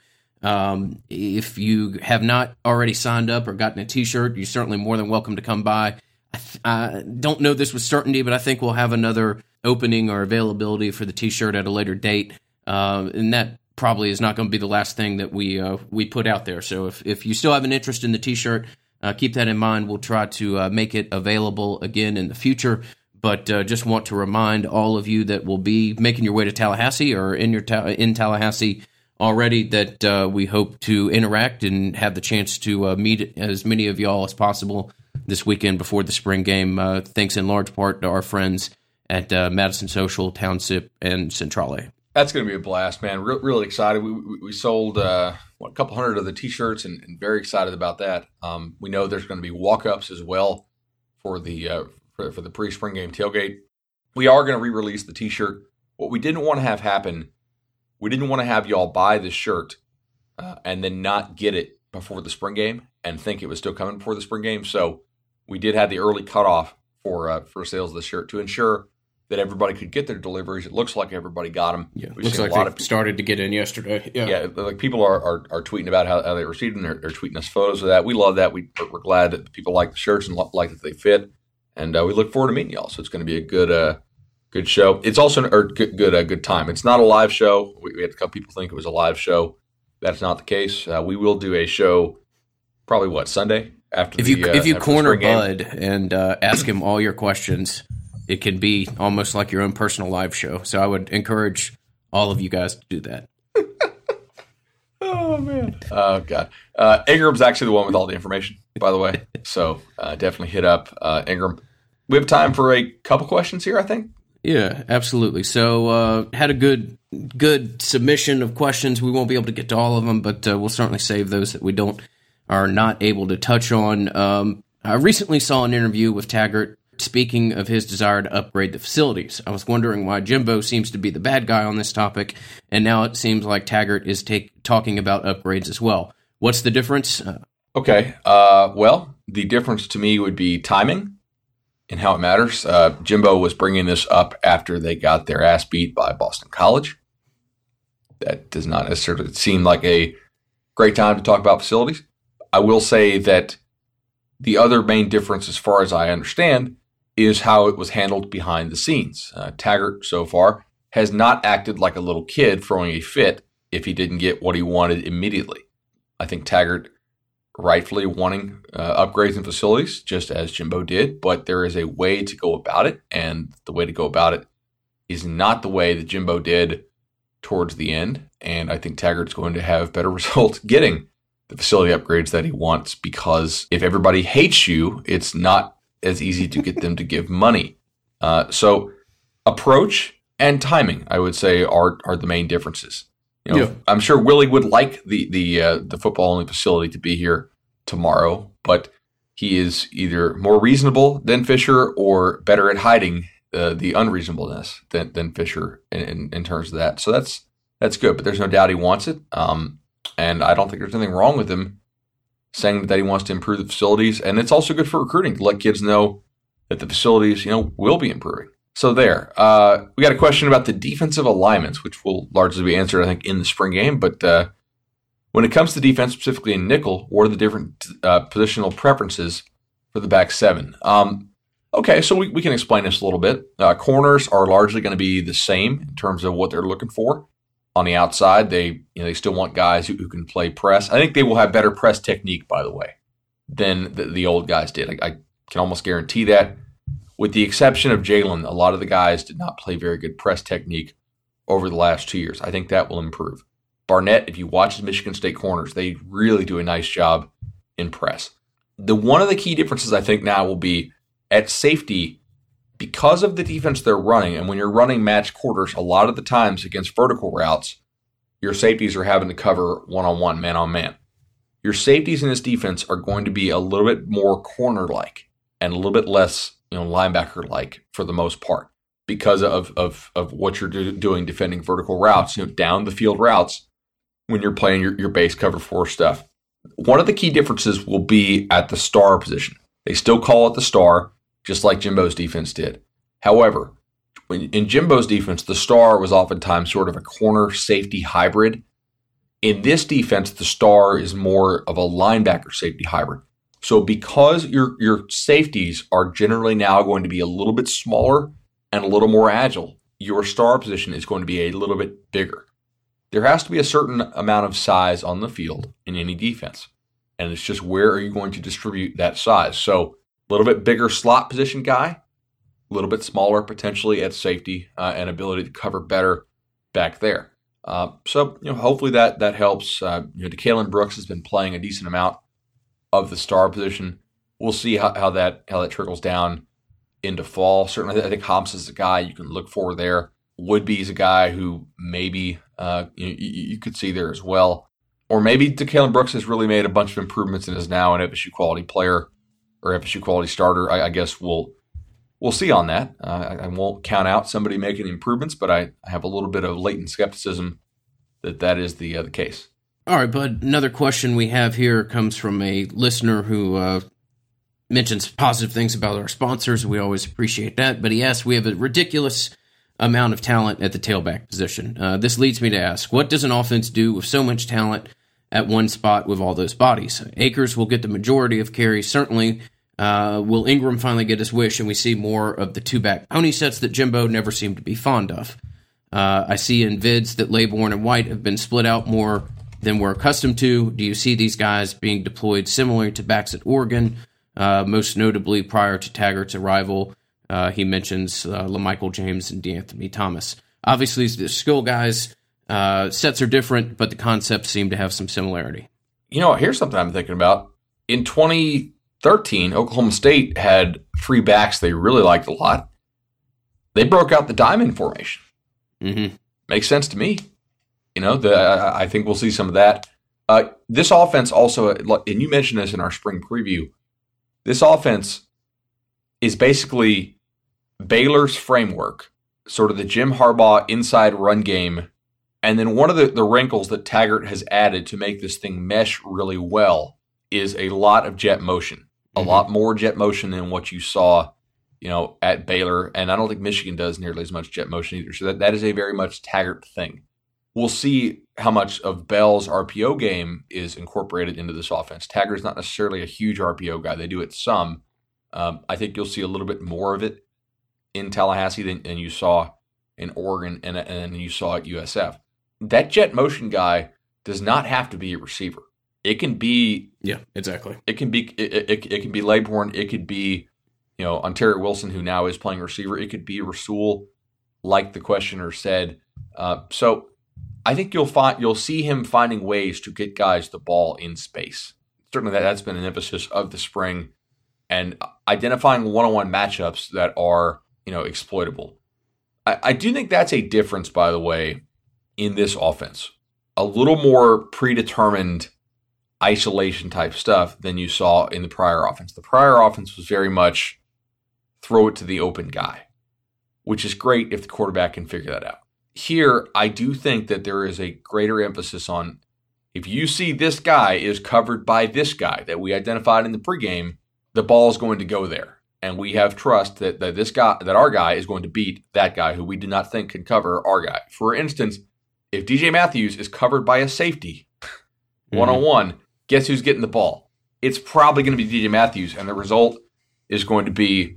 Speaker 1: If you have not already signed up or gotten a T-shirt, you're certainly more than welcome to come by. I don't know this with certainty, but I think we'll have another opening or availability for the T-shirt at a later date, and that probably is not going to be the last thing that we put out there. So if you still have an interest in the T-shirt, keep that in mind. We'll try to make it available again in the future. But just want to remind all of you that will be making your way to Tallahassee or in Tallahassee already that we hope to interact and have the chance to meet as many of y'all as possible this weekend before the spring game. Thanks in large part to our friends at Madison Social, Township, and Centrale.
Speaker 2: That's going to be a blast, man. Really excited. We sold a couple hundred of the T-shirts and very excited about that. We know there's going to be walk-ups as well for the for the pre-spring game tailgate. We are going to re-release the T-shirt. What we didn't want to have happen, we didn't want to have y'all buy the shirt and then not get it before the spring game and think it was still coming before the spring game. So we did have the early cutoff for sales of the shirt to ensure that everybody could get their deliveries. It looks like everybody got them.
Speaker 1: Yeah, looks like they started to get in yesterday.
Speaker 2: Yeah, like people are tweeting about how they received them. They're tweeting us photos of that. We love that. We're glad that people like the shirts and like that they fit. And we look forward to meeting y'all. So it's going to be a good show. It's also a good time. It's not a live show. We had a couple people think it was a live show. That's not the case. We will do a show probably Sunday after
Speaker 1: if you corner Bud and ask him all your questions. It can be almost like your own personal live show. So I would encourage all of you guys to do that.
Speaker 2: Oh, man. Oh, God. Ingram's actually the one with all the information, by the way. So definitely hit up Ingram. We have time for a couple questions here, I think.
Speaker 1: Yeah, absolutely. So had a good submission of questions. We won't be able to get to all of them, but we'll certainly save those that we are not able to touch on. I recently saw an interview with Taggart speaking of his desire to upgrade the facilities. I was wondering why Jimbo seems to be the bad guy on this topic, and now it seems like Taggart is talking about upgrades as well. What's the difference?
Speaker 2: Okay. Well, the difference to me would be timing and how it matters. Jimbo was bringing this up after they got their ass beat by Boston College. That does not necessarily seem like a great time to talk about facilities. I will say that the other main difference, as far as I understand, is how it was handled behind the scenes. Taggart, so far, has not acted like a little kid throwing a fit if he didn't get what he wanted immediately. I think Taggart rightfully wanting upgrades in facilities, just as Jimbo did, but there is a way to go about it, and the way to go about it is not the way that Jimbo did towards the end, and I think Taggart's going to have better results getting the facility upgrades that he wants, because if everybody hates you, it's not as easy to get them to give money. So approach and timing, I would say, are the main differences.
Speaker 1: Yeah.
Speaker 2: I'm sure Willie would like the football only facility to be here tomorrow, but he is either more reasonable than Fisher or better at hiding the unreasonableness than Fisher in terms of that. So that's good, but there's no doubt he wants it. And I don't think there's anything wrong with him saying that he wants to improve the facilities. And it's also good for recruiting to let kids know that the facilities, will be improving. So there. We got a question about the defensive alignments, which will largely be answered, I think, in the spring game. But when it comes to defense, specifically in nickel, what are the different positional preferences for the back seven? Okay, so we can explain this a little bit. Corners are largely going to be the same in terms of what they're looking for. on the outside. They still want guys who can play press. I think they will have better press technique, by the way, than the old guys did. I can almost guarantee that. With the exception of Jalen, a lot of the guys did not play very good press technique over the last 2 years. I think that will improve. Barnett, if you watch the Michigan State corners, they really do a nice job in press. One of the key differences I think now will be at safety, because of the defense they're running, and when you're running match quarters, a lot of the times against vertical routes, your safeties are having to cover one-on-one, man-on-man. Your safeties in this defense are going to be a little bit more corner-like and a little bit less linebacker-like for the most part because of what you're doing defending vertical routes, down the field routes when you're playing your base cover 4 stuff. One of the key differences will be at the star position. They still call it the star, just like Jimbo's defense did. However, in Jimbo's defense, the star was oftentimes sort of a corner safety hybrid. In this defense, the star is more of a linebacker safety hybrid. So because your safeties are generally now going to be a little bit smaller and a little more agile, your star position is going to be a little bit bigger. There has to be a certain amount of size on the field in any defense. And it's just where are you going to distribute that size? So a little bit bigger slot position guy, a little bit smaller potentially at safety, and ability to cover better back there. So hopefully that helps. DeKalen Brooks has been playing a decent amount of the star position. We'll see how that trickles down into fall. Certainly, I think Hobbs is a guy you can look for there. Woodby is a guy who maybe you could see there as well. Or maybe DeKalen Brooks has really made a bunch of improvements and is now an FSU quality player or FSU quality starter. I guess we'll see on that. I won't count out somebody making improvements, but I have a little bit of latent skepticism that is the case.
Speaker 1: All right, Bud, another question we have here comes from a listener who mentions positive things about our sponsors. We always appreciate that. But he asks, we have a ridiculous amount of talent at the tailback position. This leads me to ask, what does an offense do with so much talent at one spot with all those bodies? Akers will get the majority of carries, certainly. Will Ingram finally get his wish and we see more of the two-back pony sets that Jimbo never seemed to be fond of? I see in vids that Laybourne and White have been split out more than we're accustomed to. Do you see these guys being deployed similarly to backs at Oregon, most notably prior to Taggart's arrival? He mentions LaMichael James and DeAnthony Thomas. Obviously, the skill guys, sets are different, but the concepts seem to have some similarity.
Speaker 2: Here's something I'm thinking about. In 2013, Oklahoma State had 3 backs they really liked a lot. They broke out the diamond formation.
Speaker 1: Mm-hmm.
Speaker 2: Makes sense to me. I think we'll see some of that. This offense also, and you mentioned this in our spring preview, this offense is basically Baylor's framework, sort of the Jim Harbaugh inside run game. And then one of the wrinkles that Taggart has added to make this thing mesh really well is a lot of jet motion, a lot more jet motion than what you saw, at Baylor. And I don't think Michigan does nearly as much jet motion either. So that is a very much Taggart thing. We'll see how much of Bell's RPO game is incorporated into this offense. Taggart's not necessarily a huge RPO guy. They do it some. I think you'll see a little bit more of it in Tallahassee than you saw in Oregon and you saw at USF. That jet motion guy does not have to be a receiver. It can be
Speaker 1: exactly.
Speaker 2: It can be Laybourne. It could be Ontario Wilson, who now is playing receiver. It could be Rasul, like the questioner said. So I think you'll see him finding ways to get guys the ball in space. Certainly that's been an emphasis of the spring, and identifying one-on-one matchups that are exploitable. I do think that's a difference, by the way, in this offense. A little more predetermined isolation type stuff than you saw in the prior offense. The prior offense was very much throw it to the open guy, which is great if the quarterback can figure that out. Here, I do think that there is a greater emphasis on if you see this guy is covered by this guy that we identified in the pregame, the ball is going to go there. And we have trust that our guy is going to beat that guy who we did not think could cover our guy. For instance, if DJ Matthews is covered by a safety one-on-one, guess who's getting the ball? It's probably going to be DJ Matthews, and the result is going to be,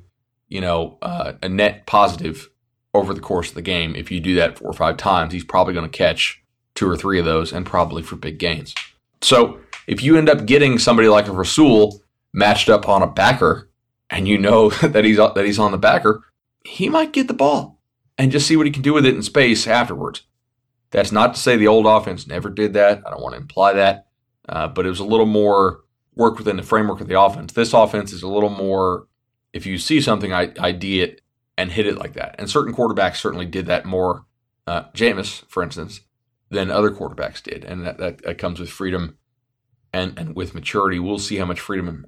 Speaker 2: a net positive over the course of the game. If you do that 4 or 5 times, he's probably going to catch 2 or 3 of those, and probably for big gains. So if you end up getting somebody like a Rasul matched up on a backer, and you know that he's on the backer, he might get the ball and just see what he can do with it in space afterwards. That's not to say the old offense never did that. I don't want to imply that, but it was a little more work within the framework of the offense. This offense is a little more, if you see something, ID it and hit it like that. And certain quarterbacks certainly did that more, Jameis, for instance, than other quarterbacks did. And that comes with freedom and with maturity. We'll see how much freedom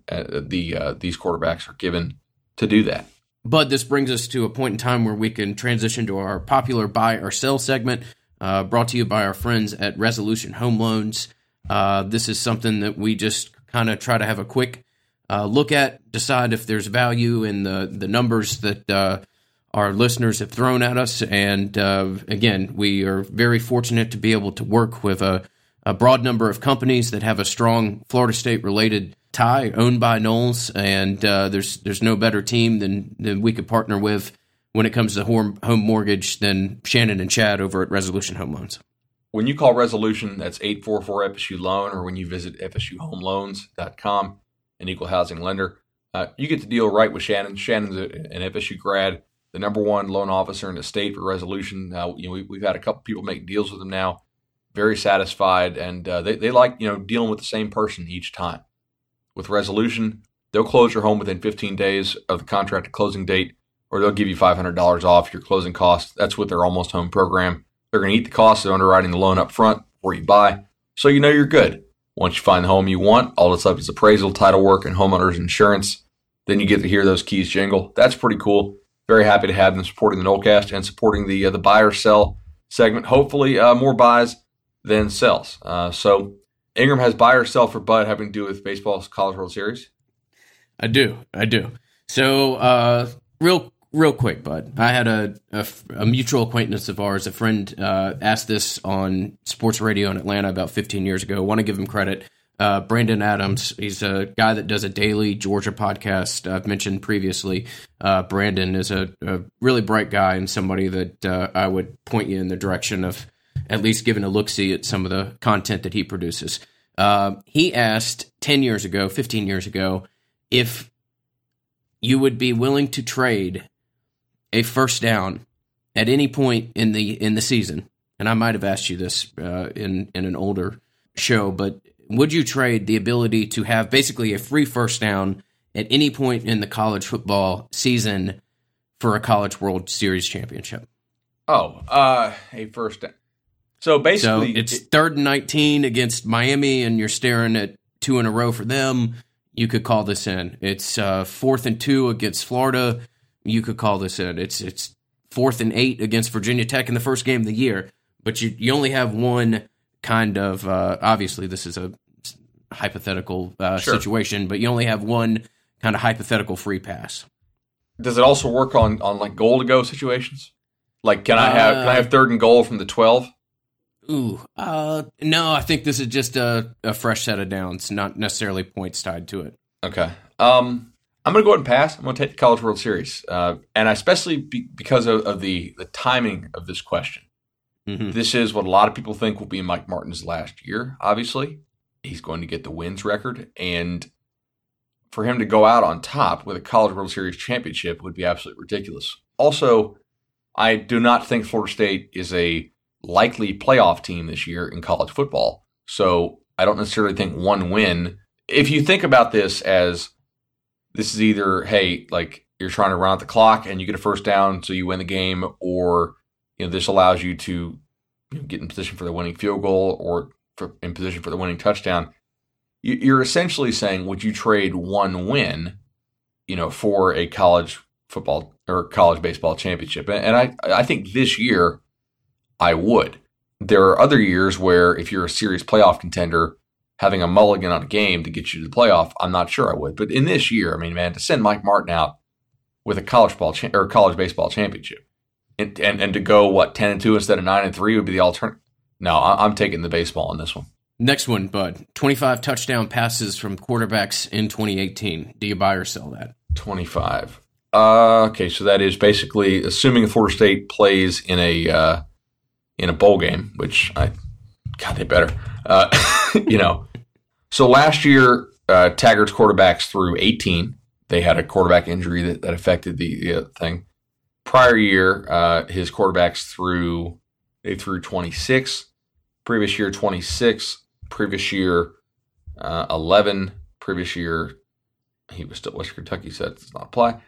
Speaker 2: these quarterbacks are given to do that.
Speaker 1: But this brings us to a point in time where we can transition to our popular buy or sell segment, brought to you by our friends at Resolution Home Loans. This is something that we just kind of try to have a quick look at, decide if there's value in the numbers that our listeners have thrown at us. And again, we are very fortunate to be able to work with a broad number of companies that have a strong Florida State-related tie, owned by Noles, and there's no better team than we could partner with when it comes to home mortgage than Shannon and Chad over at Resolution Home Loans.
Speaker 2: When you call Resolution, that's 844-FSU-LOAN, or when you visit FSUHomeLoans.com, an equal housing lender, you get the deal right with Shannon. Shannon's an FSU grad, the number one loan officer in the state for Resolution. We've had a couple people make deals with him now, very satisfied, and they like dealing with the same person each time. With Resolution, they'll close your home within 15 days of the contracted closing date, or they'll give you $500 off your closing costs. That's with their Almost Home program. They're going to eat the cost of underwriting the loan up front before you buy, so you know you're good. Once you find the home you want, all that's left is appraisal, title work, and homeowner's insurance. Then you get to hear those keys jingle. That's pretty cool. Very happy to have them supporting the Nolecast and supporting the buy or sell segment. Hopefully more buys than sells. So Ingram has buy or sell for Bud having to do with baseball's College World Series?
Speaker 1: I do. So real quick, Bud. I had a mutual acquaintance of ours, a friend, asked this on sports radio in Atlanta about 15 years ago. I want to give him credit. Brandon Adams, he's a guy that does a daily Georgia podcast I've mentioned previously. Brandon is a really bright guy and somebody that I would point you in the direction of at least giving a look-see at some of the content that he produces. He asked 15 years ago, if you would be willing to trade a first down at any point in the season. And I might have asked you this in an older show, but would you trade the ability to have basically a free first down at any point in the college football season for a College World Series championship?
Speaker 2: A first down. So basically,
Speaker 1: it's 3rd and 19 against Miami, and you're staring at 2 in a row for them. You could call this in. It's 4th and 2 against Florida. You could call this in. It's 4th and 8 against Virginia Tech in the first game of the year. But you only have one kind of obviously this is a hypothetical situation, but you only have one kind of hypothetical free pass.
Speaker 2: Does it also work on like goal to go situations? Like can I have 3rd and goal from the 12?
Speaker 1: No, I think this is just a fresh set of downs, not necessarily points tied to it.
Speaker 2: Okay. I'm going to go ahead and pass. I'm going to take the College World Series. And especially because of the timing of this question. Mm-hmm. This is what a lot of people think will be Mike Martin's last year, obviously. He's going to get the wins record. And for him to go out on top with a College World Series championship would be absolutely ridiculous. Also, I do not think Florida State is a likely playoff team this year in college football. So I don't necessarily think one win. If you think about this as this is either, hey, like you're trying to run out the clock and you get a first down so you win the game, or this allows you to get in position for the winning field goal or in position for the winning touchdown. You're essentially saying, would you trade one win, for a college football or college baseball championship? And I think this year I would. There are other years where if you're a serious playoff contender, having a mulligan on a game to get you to the playoff, I'm not sure I would. But in this year, to send Mike Martin out with a college baseball championship and to go 10-2 instead of 9-3 would be the alternative. No, I'm taking the baseball on this one.
Speaker 1: Next one, Bud. 25 touchdown passes from quarterbacks in 2018. Do you buy or sell that?
Speaker 2: 25. Okay, so that is basically assuming Florida State plays in a bowl game, which I God, they better. So last year, Taggart's quarterbacks threw 18. They had a quarterback injury that affected the thing. Prior year, his quarterbacks threw 26. Previous year, 26. Previous year, 11. Previous year, he was still Western Kentucky, so that does not apply.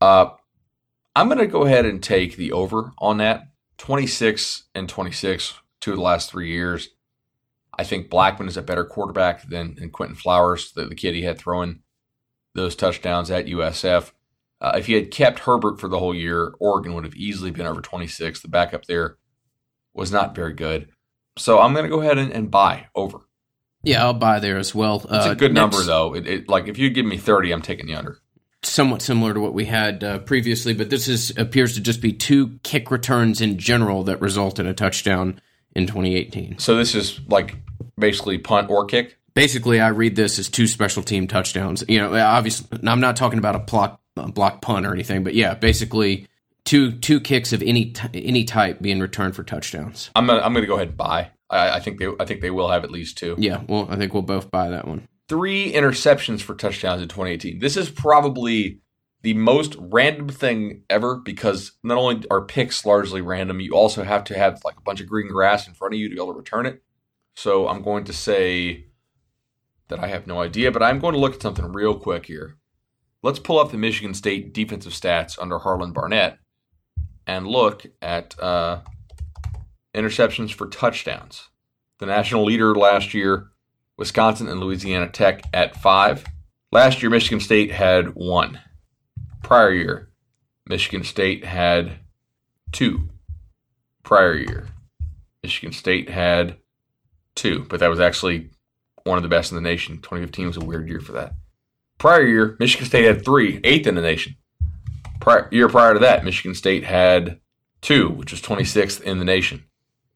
Speaker 2: I'm going to go ahead and take the over on that. 26 and 26, 2 of the last 3 years. I think Blackman is a better quarterback than Quentin Flowers, the kid he had throwing those touchdowns at USF. If he had kept Herbert for the whole year, Oregon would have easily been over 26. The backup there was not very good. So I'm going to go ahead and buy over.
Speaker 1: Yeah, I'll buy there as well.
Speaker 2: It's a good number, though. Like if you give me 30, I'm taking the under.
Speaker 1: Somewhat similar to what we had previously, but this appears to just be 2 kick returns in general that result in a touchdown in 2018.
Speaker 2: So this is like basically punt or kick?
Speaker 1: Basically, I read this as 2 special team touchdowns. Obviously, I'm not talking about a block punt or anything, but yeah, basically two kicks of any type being returned for touchdowns.
Speaker 2: I'm gonna go ahead and buy. I think they will have at least 2.
Speaker 1: Yeah, well, I think we'll both buy that one.
Speaker 2: 3 interceptions for touchdowns in 2018. This is probably the most random thing ever because not only are picks largely random, you also have to have like a bunch of green grass in front of you to be able to return it. So I'm going to say that I have no idea, but I'm going to look at something real quick here. Let's pull up the Michigan State defensive stats under Harlan Barnett and look at interceptions for touchdowns. The national leader last year, Wisconsin and Louisiana Tech at 5. Last year, Michigan State had 1. Prior year, Michigan State had 2. Prior year, Michigan State had 2, but that was actually one of the best in the nation. 2015 was a weird year for that. Prior year, Michigan State had 3, 8th in the nation. Year prior to that, Michigan State had 2, which was 26th in the nation.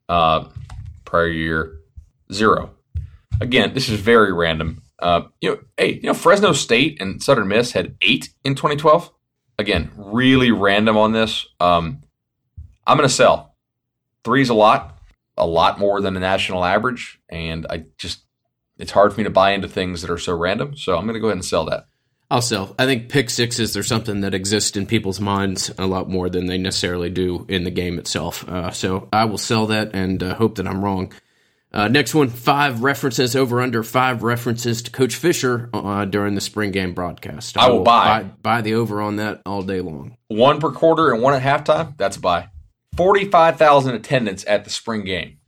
Speaker 2: Prior year, 0. Again, this is very random. Fresno State and Southern Miss had 8 in 2012. Again, really random on this. I'm going to sell. 3 is a lot more than the national average, and it's hard for me to buy into things that are so random, so I'm going to go ahead and sell that.
Speaker 1: I'll sell. I think pick sixes are something that exists in people's minds a lot more than they necessarily do in the game itself. So I will sell that and hope that I'm wrong. Next one, 5 references over under 5 references to Coach Fisher during the spring game broadcast.
Speaker 2: I will
Speaker 1: buy the over on that all day long.
Speaker 2: 1 per quarter and 1 at halftime. That's a buy. 45,000 attendance at the spring game.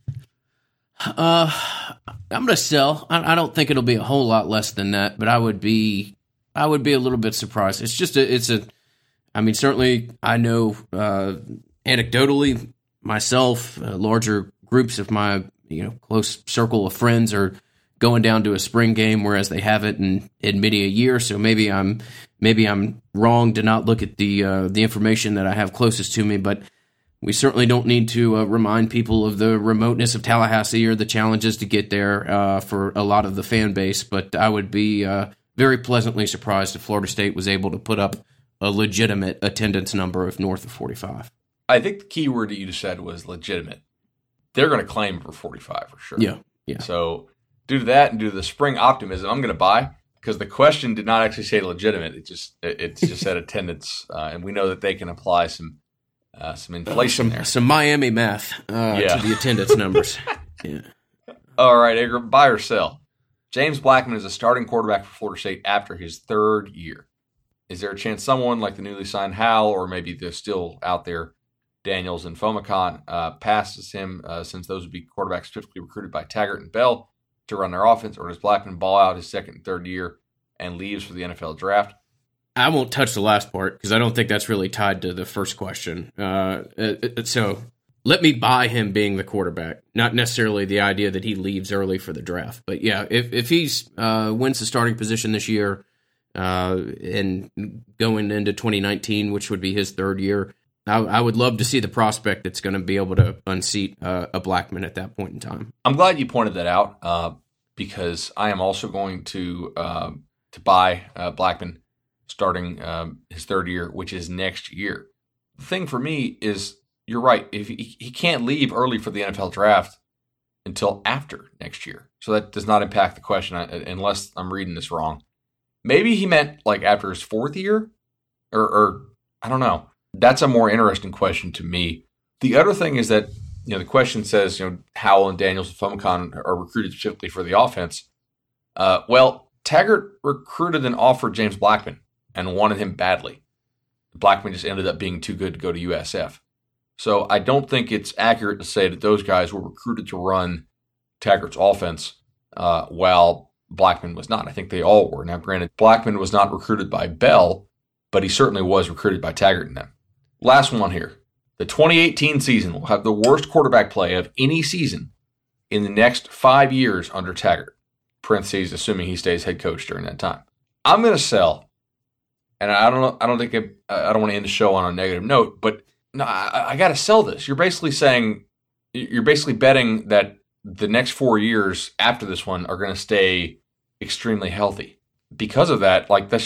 Speaker 1: I'm going to sell. I don't think it'll be a whole lot less than that, but I would be a little bit surprised. Certainly I know anecdotally myself, larger groups of my close circle of friends are going down to a spring game, whereas they haven't in many a year. So maybe I'm wrong to not look at the information that I have closest to me, but we certainly don't need to remind people of the remoteness of Tallahassee or the challenges to get there for a lot of the fan base. But I would be very pleasantly surprised if Florida State was able to put up a legitimate attendance number of north of 45.
Speaker 2: I think the key word that you just said was legitimate. They're going to claim for 45 for sure.
Speaker 1: Yeah.
Speaker 2: So due to that and due to the spring optimism, I'm going to buy because the question did not actually say legitimate. It just said attendance, and we know that they can apply some inflation there.
Speaker 1: Some Miami math to the attendance numbers. Yeah.
Speaker 2: All right, Edgar, buy or sell? James Blackman is a starting quarterback for Florida State after his 3rd year. Is there a chance someone like the newly signed Howell, or maybe they're still out there, Daniels and Fomicon, passes him since those would be quarterbacks typically recruited by Taggart and Bell to run their offense, or does Blackman ball out his 2nd and 3rd year and leaves for the NFL draft?
Speaker 1: I won't touch the last part because I don't think that's really tied to the first question. So let me buy him being the quarterback, not necessarily the idea that he leaves early for the draft. But yeah, if he's wins the starting position this year and going into 2019, which would be his 3rd year, I would love to see the prospect that's going to be able to unseat a Blackman at that point in time.
Speaker 2: I'm glad you pointed that out because I am also going to buy Blackman starting his 3rd year, which is next year. The thing for me is, you're right. If he can't leave early for the NFL draft until after next year. So that does not impact the question unless I'm reading this wrong. Maybe he meant like after his 4th year or I don't know. That's a more interesting question to me. The other thing is that, the question says, Howell and Daniels and Fomicon are recruited specifically for the offense. Well, Taggart recruited and offered James Blackman and wanted him badly. Blackman just ended up being too good to go to USF. So I don't think it's accurate to say that those guys were recruited to run Taggart's offense while Blackman was not. I think they all were. Now, granted, Blackman was not recruited by Bell, but he certainly was recruited by Taggart and them. Last one here. The 2018 season will have the worst quarterback play of any season in the next 5 years under Taggart. Parentheses, assuming he stays head coach during that time. I'm going to sell, and I don't want to end the show on a negative note, but no, I got to sell this. You're basically betting that the next 4 years after this one are going to stay extremely healthy. Because of that,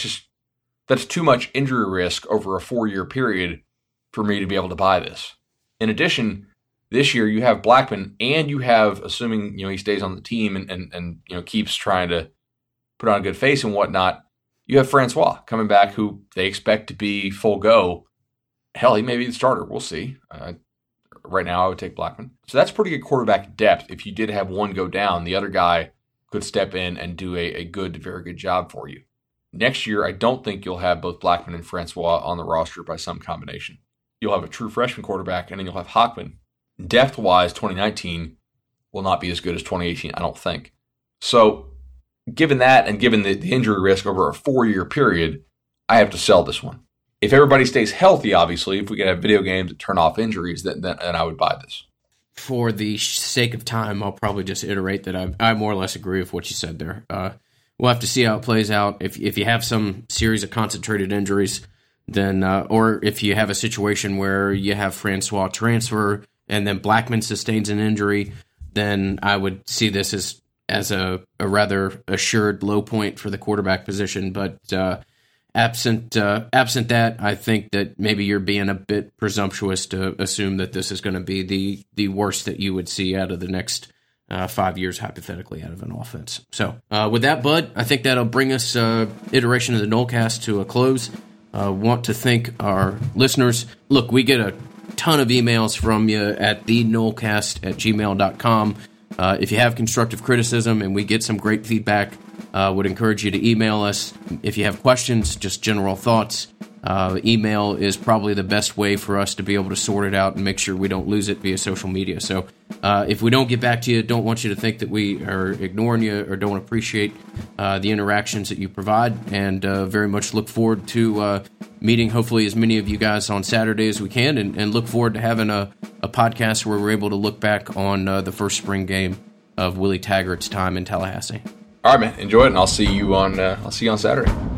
Speaker 2: that's too much injury risk over a 4-year period for me to be able to buy this. In addition, this year you have Blackman and you have, assuming he stays on the team and keeps trying to put on a good face and whatnot, you have Francois coming back who they expect to be full go. Hell, he may be the starter. We'll see. Right now I would take Blackman. So that's pretty good quarterback depth. If you did have one go down, the other guy could step in and do a good, very good job for you. Next year, I don't think you'll have both Blackman and Francois on the roster by some combination. You'll have a true freshman quarterback, and then you'll have Hockman. Depth-wise, 2019 will not be as good as 2018, I don't think. So, given that and given the injury risk over a 4-year period, I have to sell this one. If everybody stays healthy, obviously, if we can have video games that turn off injuries, then I would buy this.
Speaker 1: For the sake of time, I'll probably just iterate that I more or less agree with what you said there. We'll have to see how it plays out. If you have some series of concentrated injuries, then or if you have a situation where you have Francois transfer and then Blackman sustains an injury, then I would see this as a rather assured low point for the quarterback position. But absent that, I think that maybe you're being a bit presumptuous to assume that this is going to be the worst that you would see out of the next 5 years, hypothetically, out of an offense. So with that, Bud, I think that'll bring us iteration of the Nolecast to a close. Want to thank our listeners. Look, we get a ton of emails from you at thenolecast@gmail.com. If you have constructive criticism, and we get some great feedback, would encourage you to email us. If you have questions, just general thoughts, email is probably the best way for us to be able to sort it out and make sure we don't lose it via social media. So if we don't get back to you, don't want you to think that we are ignoring you or don't appreciate the interactions that you provide, and very much look forward to meeting hopefully as many of you guys on Saturday as we can, and look forward to having a podcast where we're able to look back on the first spring game of Willie Taggart's time in Tallahassee.
Speaker 2: All right, man. Enjoy it, and I'll see you on Saturday.